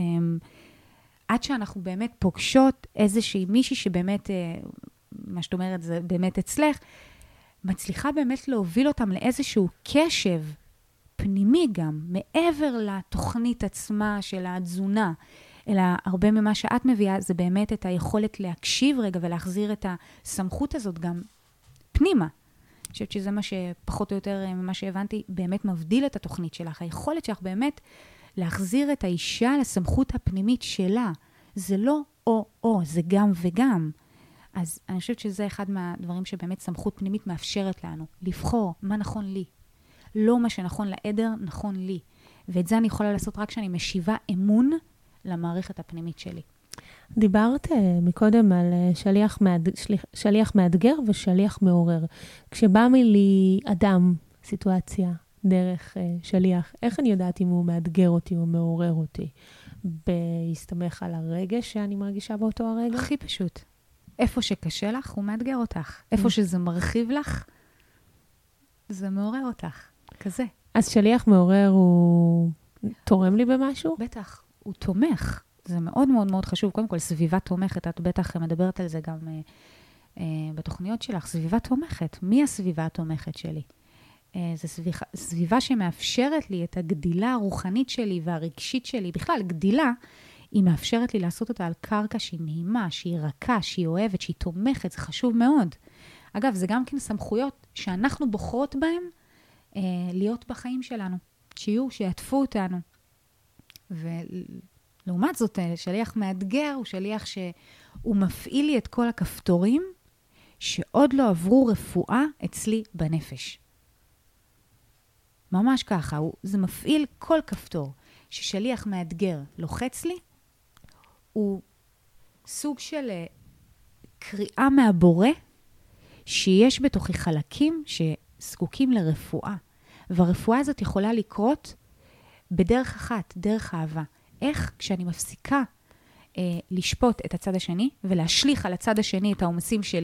עד שאנחנו באמת פוגשות איזושהי מישהי שבאמת... מה שאת אומרת, זה באמת אצלך, מצליחה באמת להוביל אותם לאיזשהו קשב פנימי גם, מעבר לתוכנית עצמה של התזונה, אלא הרבה ממה שאת מביאה, זה באמת את היכולת להקשיב רגע ולהחזיר את הסמכות הזאת גם פנימה. אני חושבת שזה מה שפחות או יותר ממה שהבנתי, באמת מבדיל את התוכנית שלך. היכולת שלך באמת להחזיר את האישה לסמכות הפנימית שלה. זה לא או-או, זה גם וגם. אז אני חושבת שזה אחד מהדברים שבאמת סמכות פנימית מאפשרת לנו, לבחור מה נכון לי. לא מה שנכון לעדר, נכון לי. ואת זה אני יכולה לעשות רק כשאני משיבה אמון למערכת הפנימית שלי. דיברת מקודם על שליח, מאד... שליח מאתגר ושליח מעורר. כשבא לי אדם, סיטואציה, דרך שליח, איך אני יודעת אם הוא מאתגר אותי או מעורר אותי? בהסתמך על הרגש שאני מרגישה באותו הרגע? הכי פשוט. איפה שקשה לך, הוא מאתגר אותך. איפה שזה מרחיב לך, זה מעורר אותך. כזה. אז שליח מעורר הוא תורם לי במשהו? בטח, הוא תומך. זה מאוד מאוד מאוד חשוב. קודם כל, סביבה תומכת. את בטח מדברת על זה גם אה, אה, בתוכניות שלך. סביבה תומכת. מי הסביבה התומכת שלי? אה, זו סביבה, סביבה שמאפשרת לי את הגדילה הרוחנית שלי והרגשית שלי. בכלל, גדילה היא מאפשרת לי לעשות אותה על קרקע שהיא נעימה, שהיא רכה, שהיא אוהבת, שהיא תומכת. זה חשוב מאוד. אגב, זה גם כן סמכויות שאנחנו בוחרות בהן אה, להיות בחיים שלנו. שיהיו, שיעטפו אותנו. ולעומת זאת, שליח מאתגר הוא שליח שהוא מפעיל לי את כל הכפתורים שעוד לא עברו רפואה אצלי בנפש. ממש ככה, הוא, זה מפעיל כל כפתור ששליח מאתגר לוחץ לי, הוא סוג של קריאה מהבורא, שיש בתוכי חלקים שזקוקים לרפואה. והרפואה הזאת יכולה לקרות בדרך אחת, דרך אהבה. איך? כשאני מפסיקה אה, לשפוט את הצד השני, ולהשליך על הצד השני את העומסים שלי,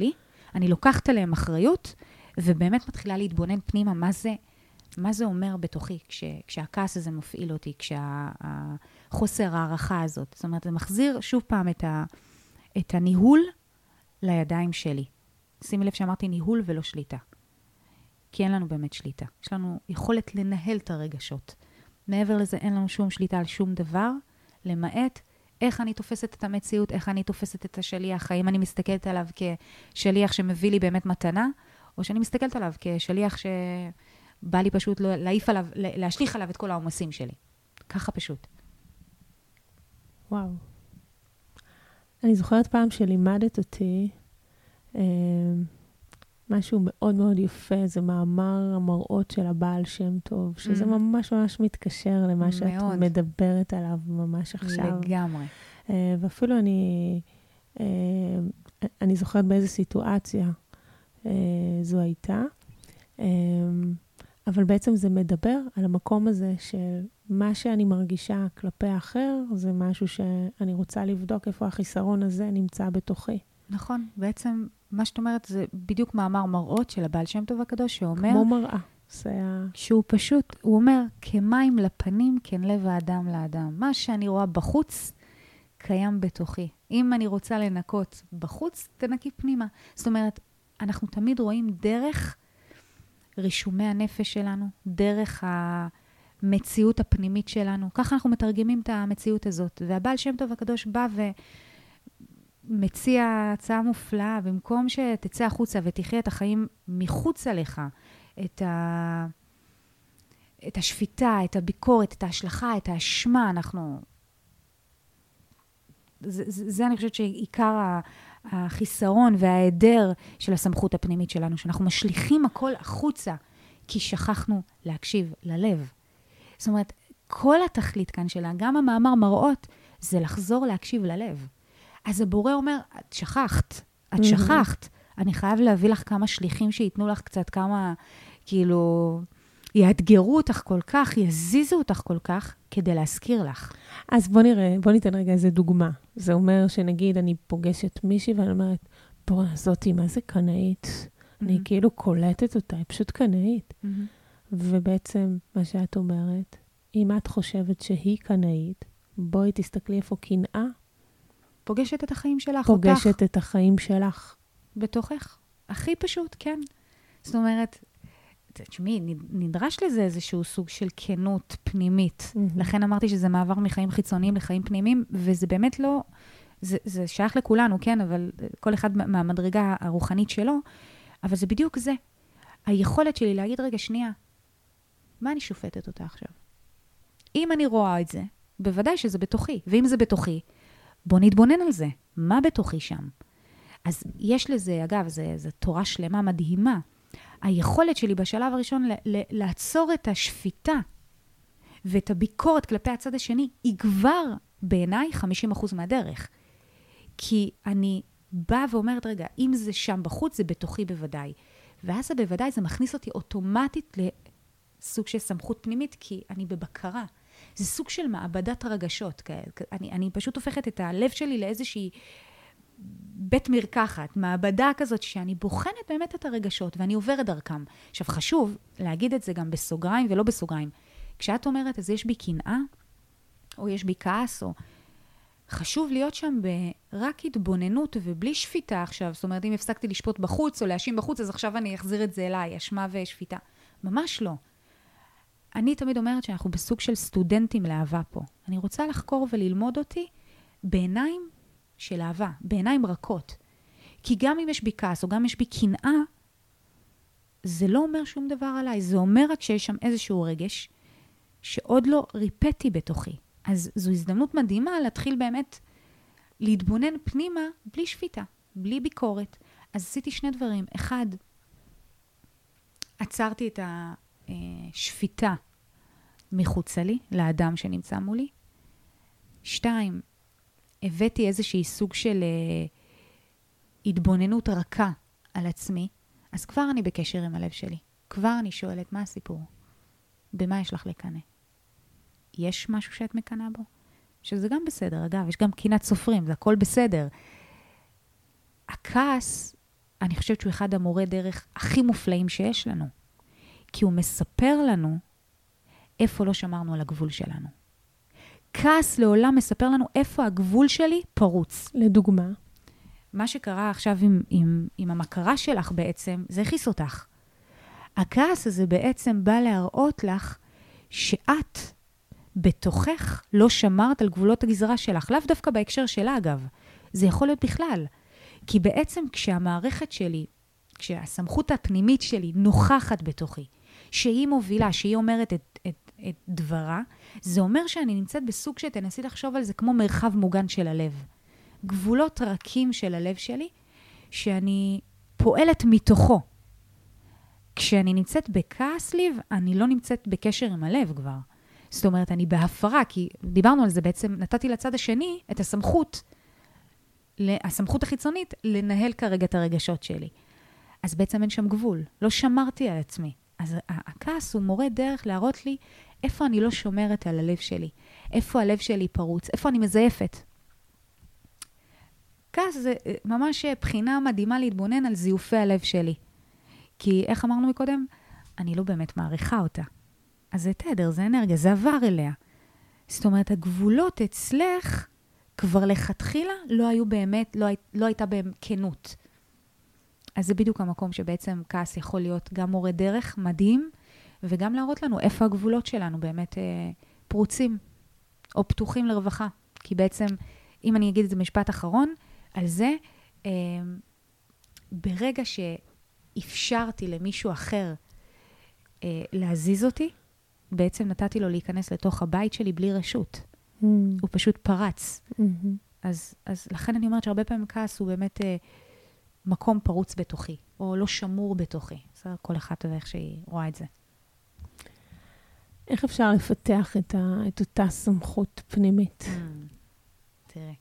אני לוקחת עליהם אחריות, ובאמת מתחילה להתבונן פנימה מה זה, מה זה אומר בתוכי, כש, כשהכעס הזה מפעיל אותי, כשהחוסר הערכה הזאת. זאת אומרת, זה מחזיר שוב פעם את, ה, את הניהול לידיים שלי. שימי לב שאמרתי ניהול ולא שליטה. כי אין לנו באמת שליטה. יש לנו יכולת לנהל את הרגשות. מעבר לזה אין לנו שום שליטה על שום דבר, למעט איך אני תופסת את המציאות, איך אני תופסת את השליח, האם אני מסתכלת עליו כשליח שמביא לי באמת מתנה, או שאני מסתכלת עליו כשליח שבא לי פשוט להעיף עליו, להשליך עליו את כל העומסים שלי. ככה פשוט. וואו. אני זוכרת פעם שלימדת אותי, אה, משהו מאוד מאוד יפה, זה מאמר המראות של הבעל שם טוב, שזה mm-hmm. ממש ממש מתקשר למה מאוד. שאת מדברת עליו ממש עכשיו. לגמרי. Uh, ואפילו אני, uh, אני זוכרת באיזו סיטואציה uh, זו הייתה, uh, אבל בעצם זה מדבר על המקום הזה של מה שאני מרגישה כלפי האחר, זה משהו שאני רוצה לבדוק איפה החיסרון הזה נמצא בתוכי. נכון, בעצם מה שאת אומרת זה בדיוק מאמר מראות של הבעל שם טוב הקדוש, שאומר... כמו מראה. זה ה... שהוא פשוט, הוא אומר, כמים לפנים, כן לב האדם לאדם. מה שאני רואה בחוץ, קיים בתוכי. אם אני רוצה לנקות בחוץ, תנקי פנימה. זאת אומרת, אנחנו תמיד רואים דרך רישומי הנפש שלנו, דרך המציאות הפנימית שלנו. ככה אנחנו מתרגמים את המציאות הזאת. והבעל שם טוב הקדוש בא ו... מציע הצעה מופלאה, במקום שתצא החוצה ותחיה את החיים מחוץ עליך, את, ה... את השפיטה, את הביקורת, את ההשלכה, את האשמה, אנחנו... זה, זה, זה אני חושבת שעיקר החיסרון וההיעדר של הסמכות הפנימית שלנו, שאנחנו משליכים הכל החוצה, כי שכחנו להקשיב ללב. זאת אומרת, כל התכלית כאן שלה, גם המאמר מראות, זה לחזור להקשיב ללב. אז הבורא אומר, את שכחת, את שכחת, אני חייב להביא לך כמה שליחים שיתנו לך קצת כמה, כאילו, יאתגרו אותך כל כך, יזיזו אותך כל כך, כדי להזכיר לך. אז בוא נראה, בוא ניתן רגע איזה דוגמה. זה אומר שנגיד, אני פוגשת מישהי, ואני אומרת, בוא, זאתי, מה זה קנאית? אני כאילו קולטת אותה, היא פשוט קנאית. ובעצם, מה שאת אומרת, אם את חושבת שהיא קנאית, בואי תסתכלי איפה קנאה, פוגשת את החיים שלך, פוגשת אותך. את החיים שלך. בתוכך. הכי פשוט, כן. זאת אומרת, תשמעי, נדרש לזה איזשהו סוג של כנות פנימית. Mm-hmm. לכן אמרתי שזה מעבר מחיים חיצוניים לחיים פנימיים, וזה באמת לא, זה, זה שייך לכולנו, כן, אבל כל אחד מהמדרגה הרוחנית שלו, אבל זה בדיוק זה. היכולת שלי להגיד, רגע, שנייה, מה אני שופטת אותה עכשיו? אם אני רואה את זה, בוודאי שזה בתוכי, ואם זה בתוכי, בוא נתבונן על זה. מה בתוכי שם? אז יש לזה, אגב, זו תורה שלמה מדהימה. היכולת שלי בשלב הראשון ל- ל- לעצור את השפיטה ואת הביקורת כלפי הצד השני, היא כבר בעיניי חמישים אחוז מהדרך. כי אני באה ואומרת, רגע, אם זה שם בחוץ, זה בתוכי בוודאי. ואז זה בוודאי, זה מכניס אותי אוטומטית לסוג של סמכות פנימית, כי אני בבקרה. זה סוג של מעבדת רגשות. אני, אני פשוט הופכת את הלב שלי לאיזושהי בית מרקחת, מעבדה כזאת שאני בוחנת באמת את הרגשות, ואני עוברת דרכם. עכשיו, חשוב להגיד את זה גם בסוגריים ולא בסוגריים. כשאת אומרת, אז יש בי קנאה, או יש בי כעס, או... חשוב להיות שם ברק התבוננות ובלי שפיטה עכשיו. זאת אומרת, אם הפסקתי לשפוט בחוץ או להאשים בחוץ, אז עכשיו אני אחזיר את זה אליי, אשמה ושפיטה. ממש לא. אני תמיד אומרת שאנחנו בסוג של סטודנטים לאהבה פה. אני רוצה לחקור וללמוד אותי בעיניים של אהבה, בעיניים רכות. כי גם אם יש בי כעס או גם יש בי קנאה, זה לא אומר שום דבר עליי. זה אומר רק שיש שם איזשהו רגש שעוד לא ריפאתי בתוכי. אז זו הזדמנות מדהימה להתחיל באמת להתבונן פנימה בלי שפיטה, בלי ביקורת. אז עשיתי שני דברים. אחד, עצרתי את השפיטה מחוצה לי, לאדם שנמצא מולי. שתיים, הבאתי איזושהי סוג של התבוננות רכה על עצמי, אז כבר אני בקשר עם הלב שלי. כבר אני שואלת, מה הסיפור? במה יש לך לקנא? יש משהו שאת מקנאה בו? שזה גם בסדר, אגב, יש גם קנאת סופרים, זה הכל בסדר. הכעס אני חושבת שהוא אחד המורה דרך הכי מופלאים שיש לנו. כי הוא מספר לנו איפה לא שמרנו על הגבול שלנו. כעס לעולם מספר לנו איפה הגבול שלי פרוץ. לדוגמה. מה שקרה עכשיו עם, עם, עם המכרה שלך בעצם, זה הכיס אותך. הכעס הזה בעצם בא להראות לך שאת בתוכך לא שמרת על גבולות הגזרה שלך. לאו דווקא בהקשר שלה אגב. זה יכול להיות בכלל. כי בעצם כשהמערכת שלי, כשהסמכות הפנימית שלי נוכחת בתוכי, שהיא מובילה, שהיא אומרת את, את, את דברה, זה אומר שאני נמצאת בסוג שתנסי לחשוב על זה כמו מרחב מוגן של הלב. גבולות רכים של הלב שלי, שאני פועלת מתוכו. כשאני נמצאת בכעס ליב, אני לא נמצאת בקשר עם הלב כבר. זאת אומרת, אני בהפרה, כי דיברנו על זה בעצם, נתתי לצד השני את הסמכות, הסמכות החיצונית, לנהל כרגע את הרגשות שלי. אז בעצם אין שם גבול. לא שמרתי על עצמי. אז הכעס הוא מורה דרך להראות לי איפה אני לא שומרת על הלב שלי. איפה הלב שלי פרוץ. איפה אני מזייפת. כעס זה ממש בחינה מדהימה להתבונן על זיופי הלב שלי. כי איך אמרנו מקודם? אני לא באמת מעריכה אותה. אז זה תדר, זה אנרגיה, זה עבר אליה. זאת אומרת, הגבולות אצלך כבר לכתחילה לא היו באמת, לא, לא הייתה בהם כנות. אז זה בדיוק המקום שבעצם כעס יכול להיות גם מורה דרך מדהים, וגם להראות לנו איפה הגבולות שלנו באמת אה, פרוצים, או פתוחים לרווחה. כי בעצם, אם אני אגיד את זה משפט אחרון, על זה, אה, ברגע שאפשרתי למישהו אחר אה, להזיז אותי, בעצם נתתי לו להיכנס לתוך הבית שלי בלי רשות. Mm. הוא פשוט פרץ. Mm-hmm. אז, אז לכן אני אומרת שהרבה פעמים כעס הוא באמת אה, מקום פרוץ בתוכי, או לא שמור בתוכי. זה כל אחד ואיך שהיא רואה את זה. איך אפשר לפתח את, ה, את אותה סמכות פנימית? Mm. תראה.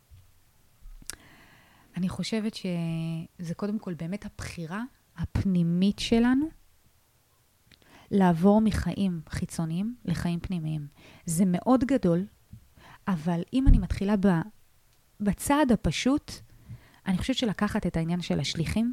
אני חושבת שזה קודם כל באמת הבחירה הפנימית שלנו, לעבור מחיים חיצוניים לחיים פנימיים. זה מאוד גדול, אבל אם אני מתחילה בצעד הפשוט, אני חושבת שלקחת את העניין של השליחים,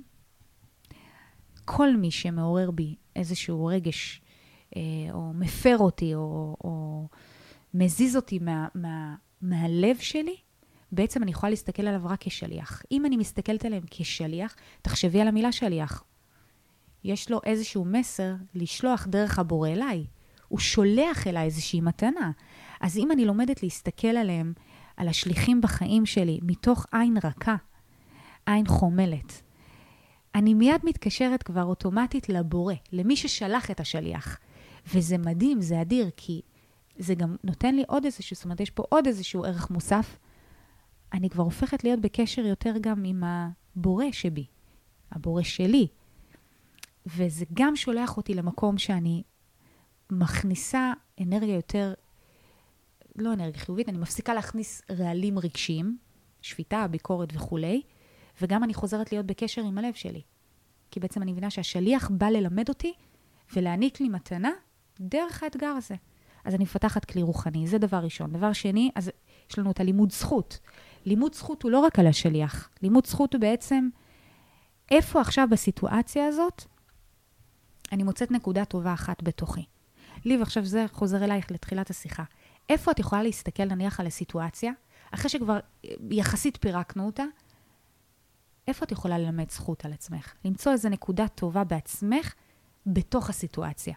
כל מי שמעורר בי איזשהו רגש, אה, או מפר אותי, או, או מזיז אותי מה, מה, מהלב שלי, בעצם אני יכולה להסתכל עליו רק כשליח. אם אני מסתכלת עליהם כשליח, תחשבי על המילה שליח. יש לו איזשהו מסר לשלוח דרך הבורא אליי. הוא שולח אליי איזושהי מתנה. אז אם אני לומדת להסתכל עליהם, על השליחים בחיים שלי, מתוך עין רכה, עין חומלת, אני מיד מתקשרת כבר אוטומטית לבורא, למי ששלח את השליח. וזה מדהים, זה אדיר, כי זה גם נותן לי עוד איזשהו, זאת אומרת, יש פה עוד איזשהו ערך מוסף. אני כבר הופכת להיות בקשר יותר גם עם הבורא שבי, הבורא שלי. וזה גם שולח אותי למקום שאני מכניסה אנרגיה יותר, לא אנרגיה חיובית, אני מפסיקה להכניס רעלים רגשיים, שפיטה, ביקורת וכו', וגם אני חוזרת להיות בקשר עם הלב שלי. כי בעצם אני מבינה שהשליח בא ללמד אותי ולהעניק לי מתנה דרך האתגר הזה. אז אני מפתחת כלי רוחני, זה דבר ראשון. דבר שני, אז יש לנו את הלימוד זכות. לימוד זכות הוא לא רק על השליח. לימוד זכות הוא בעצם, איפה עכשיו בסיטואציה הזאת, אני מוצאת נקודה טובה אחת בתוכי. לי, ועכשיו זה חוזר אלייך לתחילת השיחה. איפה את יכולה להסתכל נניח על הסיטואציה, אחרי שכבר יחסית פירקנו אותה, איפה את יכולה ללמד זכות על עצמך? למצוא איזו נקודה טובה בעצמך בתוך הסיטואציה.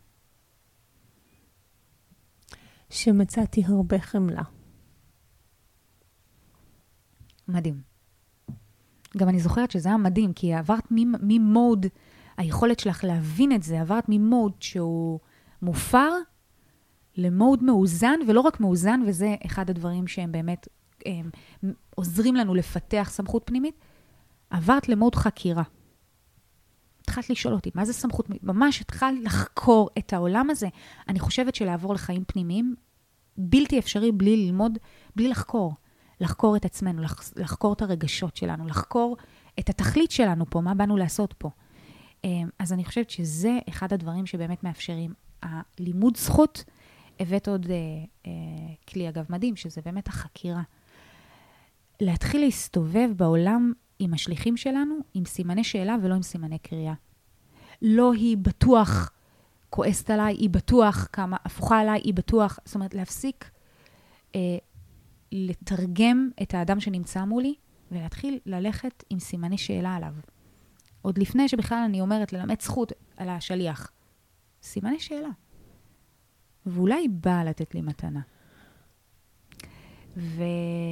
שמצאתי הרבה חמלה. מדהים. גם אני זוכרת שזה היה מדהים, כי עברת ממוד, היכולת שלך להבין את זה, עברת ממוד שהוא מופר, למוד מאוזן, ולא רק מאוזן, וזה אחד הדברים שהם באמת הם, עוזרים לנו לפתח סמכות פנימית, עברת למוד חקירה. התחלת לשאול אותי, מה זה סמכות? ממש התחלת לחקור את העולם הזה. אני חושבת שלעבור לחיים פנימיים, בלתי אפשרי בלי ללמוד, בלי לחקור. לחקור את עצמנו, לחקור את הרגשות שלנו, לחקור את התכלית שלנו פה, מה באנו לעשות פה. אז אני חושבת שזה אחד הדברים שבאמת מאפשרים. הלימוד זכות, הבאת עוד אה, אה, כלי אגב מדהים, שזה באמת החקירה. להתחיל להסתובב בעולם עם השליחים שלנו, עם סימני שאלה ולא עם סימני קריאה. לא היא בטוח כועסת עליי, היא בטוח כמה הפוכה עליי, היא בטוח, זאת אומרת, להפסיק אה, לתרגם את האדם שנמצא מולי, ולהתחיל ללכת עם סימני שאלה עליו. עוד לפני שבכלל אני אומרת ללמד זכות על השליח. סימני שאלה. ואולי היא באה לתת לי מתנה. ועוד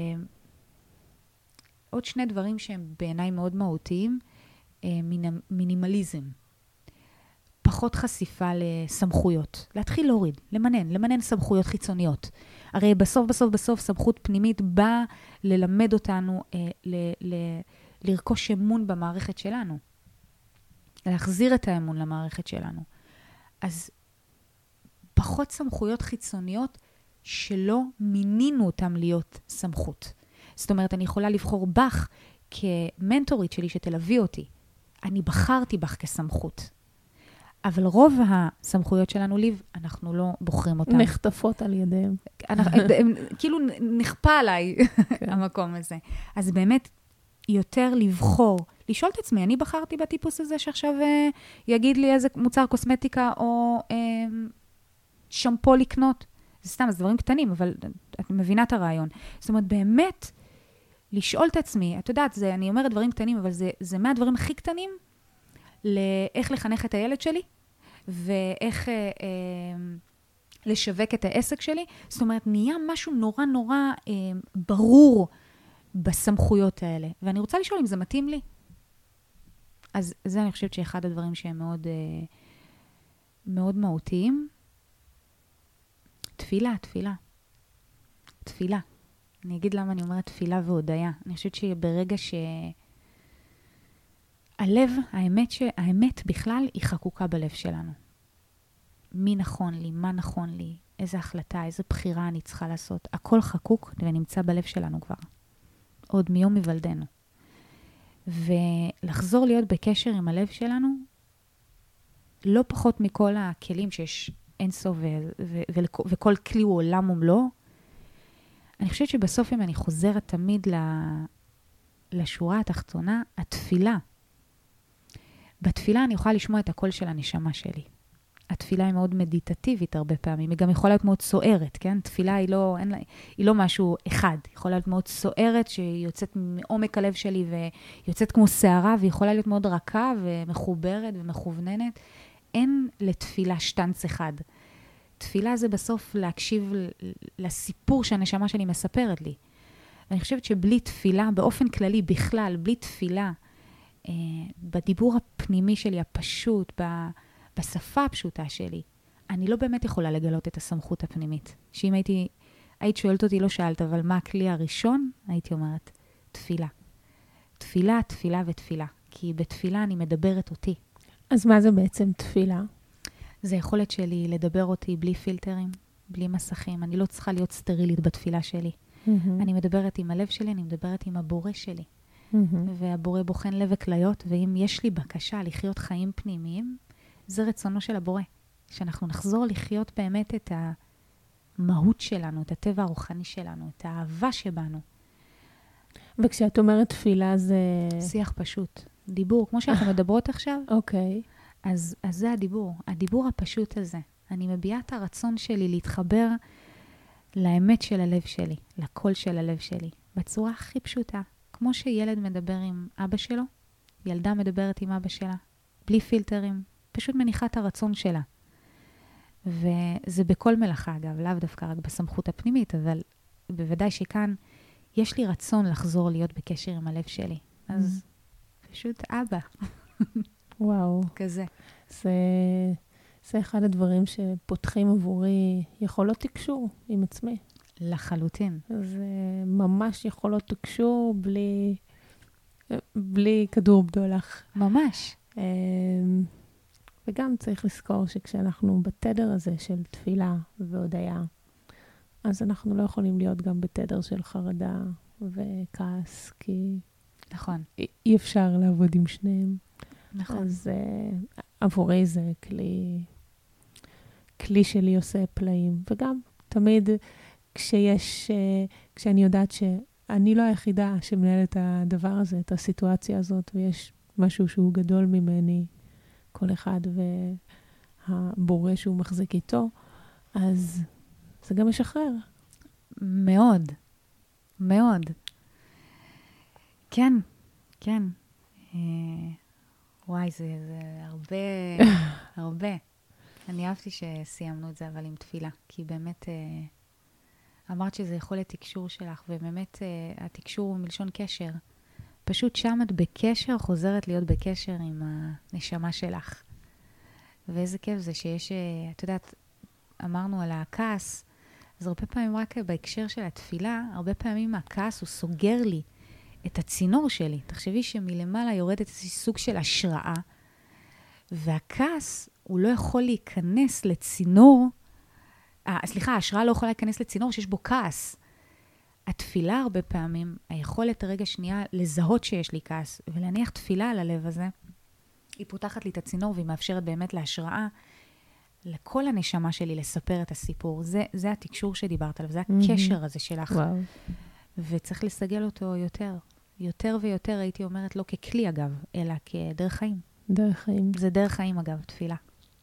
שני דברים שהם בעיניי מאוד מהותיים, מינימליזם. פחות חשיפה לסמכויות. להתחיל להוריד, למנן, למנן סמכויות חיצוניות. הרי בסוף, בסוף, בסוף, סמכות פנימית באה ללמד אותנו, אה, ל- ל- לרכוש אמון במערכת שלנו. להחזיר את האמון למערכת שלנו. אז פחות סמכויות חיצוניות שלא מינינו אותם להיות סמכות. זאת אומרת, אני יכולה לבחור בך כמנטורית שלי שתלווי אותי. אני בחרתי בך כסמכות. אבל רוב הסמכויות שלנו, ליב, אנחנו לא בוחרים אותם. נחטפות על ידיהם. כאילו נכפה עליי המקום הזה. אז באמת, יותר לבחור, לשאול את עצמי, אני בחרתי בטיפוס הזה שעכשיו יגיד לי איזה מוצר קוסמטיקה או שמפו לקנות. זה סתם, זה דברים קטנים, אבל את מבינה את הרעיון. זאת אומרת, באמת, לשאול את עצמי, את יודעת, זה, אני אומרת דברים קטנים, אבל זה, זה מהדברים הכי קטנים, לאיך לחנך את הילד שלי, ואיך אה, אה, לשווק את העסק שלי. זאת אומרת, נהיה משהו נורא נורא אה, ברור בסמכויות האלה. ואני רוצה לשאול אם זה מתאים לי. אז זה אני חושבת שאחד הדברים שהם מאוד, אה, מאוד מהותיים. תפילה, תפילה. תפילה. אני אגיד למה אני אומרת תפילה והודיה. אני חושבת שברגע ש... הלב, האמת, ש... האמת בכלל היא חקוקה בלב שלנו. מי נכון לי, מה נכון לי, איזה החלטה, איזה בחירה אני צריכה לעשות. הכל חקוק ונמצא בלב שלנו כבר. עוד מיום מבלדנו. ולחזור להיות בקשר עם הלב שלנו, לא פחות מכל הכלים שיש אינסוף ו- ו- ו- וכל כלי הוא עולם ומלואו. אני חושבת שבסוף אם אני חוזרת תמיד ל- לשורה התחתונה, התפילה, בתפילה אני יכולה לשמוע את הקול של הנשמה שלי. התפילה היא מאוד מדיטטיבית הרבה פעמים, היא גם יכולה להיות מאוד סוערת, כן? תפילה היא לא, אין לה, היא לא משהו אחד, היא יכולה להיות מאוד סוערת, שהיא יוצאת מעומק הלב שלי ויוצאת כמו שערה, והיא יכולה להיות מאוד רכה ומחוברת ומכווננת. אין לתפילה שטנץ אחד. תפילה זה בסוף להקשיב לסיפור שהנשמה שלי מספרת לי. אני חושבת שבלי תפילה, באופן כללי, בכלל, בלי תפילה, בדיבור הפנימי שלי, הפשוט, בשפה הפשוטה שלי, אני לא באמת יכולה לגלות את הסמכות הפנימית. שאם הייתי, היית שואלת אותי, לא שאלת, אבל מה הכלי הראשון? הייתי אומרת, תפילה. תפילה, תפילה ותפילה. כי בתפילה אני מדברת אותי. אז מה זה בעצם תפילה? זה יכולת שלי לדבר אותי בלי פילטרים, בלי מסכים. אני לא צריכה להיות סטרילית בתפילה שלי. Mm-hmm. אני מדברת עם הלב שלי, אני מדברת עם הבורא שלי. Mm-hmm. והבורא בוחן לב וכליות, ואם יש לי בקשה לחיות חיים פנימיים, זה רצונו של הבורא. שאנחנו נחזור לחיות באמת את המהות שלנו, את הטבע הרוחני שלנו, את האהבה שבנו. וכשאת אומרת תפילה זה... שיח פשוט. דיבור, כמו שאנחנו מדברות עכשיו. אוקיי. Okay. אז, אז זה הדיבור. הדיבור הפשוט הזה. אני מביעה את הרצון שלי להתחבר לאמת של הלב שלי, לקול של הלב שלי, בצורה הכי פשוטה. כמו שילד מדבר עם אבא שלו, ילדה מדברת עם אבא שלה, בלי פילטרים, פשוט מניחה את הרצון שלה. וזה בכל מלאכה, אגב, לאו דווקא רק בסמכות הפנימית, אבל בוודאי שכאן יש לי רצון לחזור להיות בקשר עם הלב שלי. אז mm. פשוט אבא. וואו. כזה. זה, זה אחד הדברים שפותחים עבורי יכולות תקשור עם עצמי. לחלוטין. זה ממש יכולות תקשור בלי, בלי כדור בדולח. ממש. וגם צריך לזכור שכשאנחנו בתדר הזה של תפילה והודיה, אז אנחנו לא יכולים להיות גם בתדר של חרדה וכעס, כי נכון. אי, אי אפשר לעבוד עם שניהם. נכון. אז uh, עבורי זה כלי, כלי שלי עושה פלאים. וגם תמיד כשיש, uh, כשאני יודעת אני לא היחידה שמנהלת את הדבר הזה, את הסיטואציה הזאת, ויש משהו שהוא גדול ממני, כל אחד והבורא שהוא מחזיק איתו, אז זה גם משחרר. מאוד, מאוד. כן, כן. אה, וואי, זה, זה הרבה, הרבה. אני אהבתי שסיימנו את זה, אבל עם תפילה, כי באמת אה, אמרת שזה יכולת תקשור שלך, ובאמת אה, התקשור הוא מלשון קשר. פשוט שם את בקשר, חוזרת להיות בקשר עם הנשמה שלך. ואיזה כיף זה שיש, את יודעת, אמרנו על הכעס, אז הרבה פעמים רק בהקשר של התפילה, הרבה פעמים הכעס הוא סוגר לי את הצינור שלי. תחשבי שמלמעלה יורדת איזושהי סוג של השראה, והכעס הוא לא יכול להיכנס לצינור, אה, סליחה, ההשראה לא יכולה להיכנס לצינור שיש בו כעס. התפילה הרבה פעמים, היכולת הרגע שנייה לזהות שיש לי כעס, ולהניח תפילה על הלב הזה, היא פותחת לי את הצינור, והיא מאפשרת באמת להשראה, לכל הנשמה שלי לספר את הסיפור. זה, זה התקשור שדיברת עליו, זה הקשר הזה שלך. וואו. וצריך לסגל אותו יותר. יותר ויותר, הייתי אומרת, לא ככלי אגב, אלא כדרך חיים. דרך חיים. זה דרך חיים אגב, תפילה.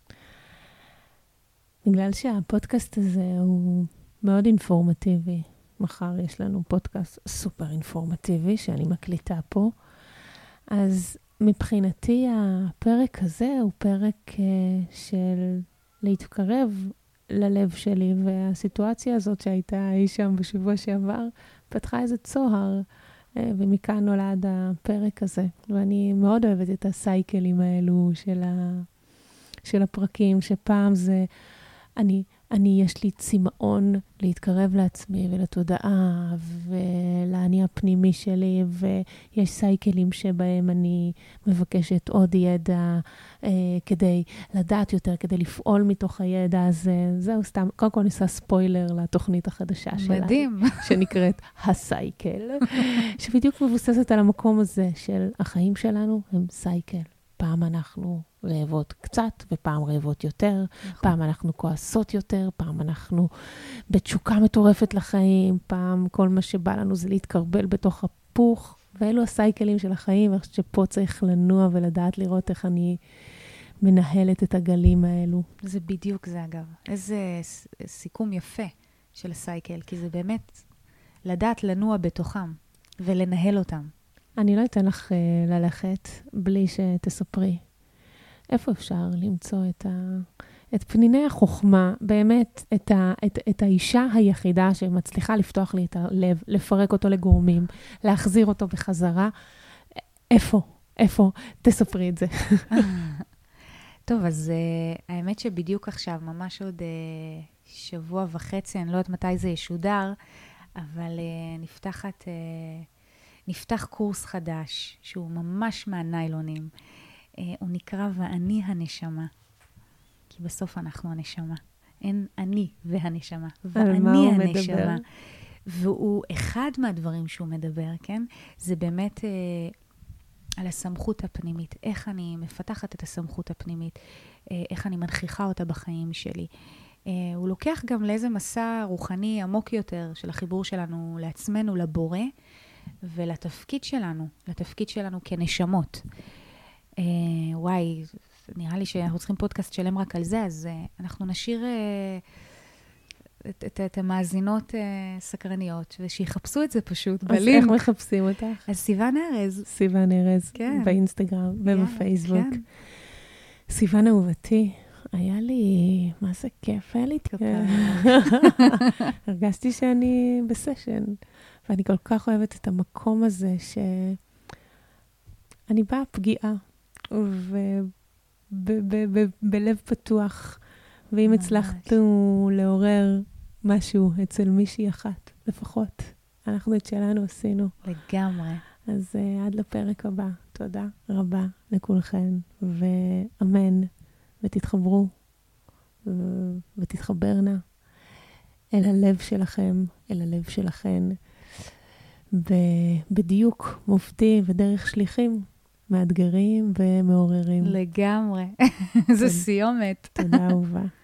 בגלל שהפודקאסט הזה הוא מאוד אינפורמטיבי. מחר יש לנו פודקאסט סופר אינפורמטיבי שאני מקליטה פה. אז מבחינתי הפרק הזה הוא פרק uh, של להתקרב ללב שלי, והסיטואציה הזאת שהייתה אי שם בשבוע שעבר, פתחה איזה צוהר, uh, ומכאן נולד הפרק הזה. ואני מאוד אוהבת את הסייקלים האלו של, ה... של הפרקים, שפעם זה... אני, אני, יש לי צמאון להתקרב לעצמי ולתודעה ולעני הפנימי שלי, ויש סייקלים שבהם אני מבקשת עוד ידע אה, כדי לדעת יותר, כדי לפעול מתוך הידע הזה. זהו סתם, קודם כל ניסה ספוילר לתוכנית החדשה שלה. מדהים. שנקראת הסייקל, שבדיוק מבוססת על המקום הזה של החיים שלנו הם סייקל. פעם אנחנו רעבות קצת, ופעם רעבות יותר, נכון. פעם אנחנו כועסות יותר, פעם אנחנו בתשוקה מטורפת לחיים, פעם כל מה שבא לנו זה להתקרבל בתוך הפוך, ואלו הסייקלים של החיים, אני חושבת שפה צריך לנוע ולדעת לראות איך אני מנהלת את הגלים האלו. זה בדיוק זה אגב. איזה סיכום יפה של הסייקל, כי זה באמת לדעת לנוע בתוכם ולנהל אותם. אני לא אתן לך uh, ללכת בלי שתספרי. איפה אפשר למצוא את, ה, את פניני החוכמה, באמת את, ה, את, את האישה היחידה שמצליחה לפתוח לי את הלב, לפרק אותו לגורמים, להחזיר אותו בחזרה? איפה? איפה? תספרי את זה. טוב, אז uh, האמת שבדיוק עכשיו, ממש עוד uh, שבוע וחצי, אני לא יודעת מתי זה ישודר, אבל uh, נפתחת... Uh, נפתח קורס חדש, שהוא ממש מהניילונים. אה, הוא נקרא ואני הנשמה. כי בסוף אנחנו הנשמה. אין אני והנשמה. ואני הנשמה. מדבר? והוא אחד מהדברים שהוא מדבר, כן? זה באמת אה, על הסמכות הפנימית. איך אני מפתחת את הסמכות הפנימית. אה, איך אני מנכיחה אותה בחיים שלי. אה, הוא לוקח גם לאיזה מסע רוחני עמוק יותר של החיבור שלנו לעצמנו, לבורא. ולתפקיד שלנו, לתפקיד שלנו כנשמות. אה, וואי, נראה לי שאנחנו צריכים פודקאסט שלם רק על זה, אז אה, אנחנו נשאיר אה, את, את, את המאזינות אה, סקרניות, ושיחפשו את זה פשוט בלינק. אז איך מחפשים אותך? אז סיוון ארז. סיוון ארז, כן. באינסטגרם ובפייסבוק. כן. סיוון אהובתי, היה לי, מה זה כיף, היה לי תקופה. הרגשתי שאני בסשן. ואני כל כך אוהבת את המקום הזה שאני באה פגיעה, ובלב פתוח, ואם הצלחתו לעורר משהו אצל מישהי אחת, לפחות, אנחנו את שלנו עשינו. לגמרי. אז uh, עד לפרק הבא, תודה רבה לכולכם, ואמן, ותתחברו, ו- ותתחברנה אל הלב שלכם, אל הלב שלכן, בדיוק מופתי ודרך שליחים, מאתגרים ומעוררים. לגמרי. זה סיומת. תודה אהובה.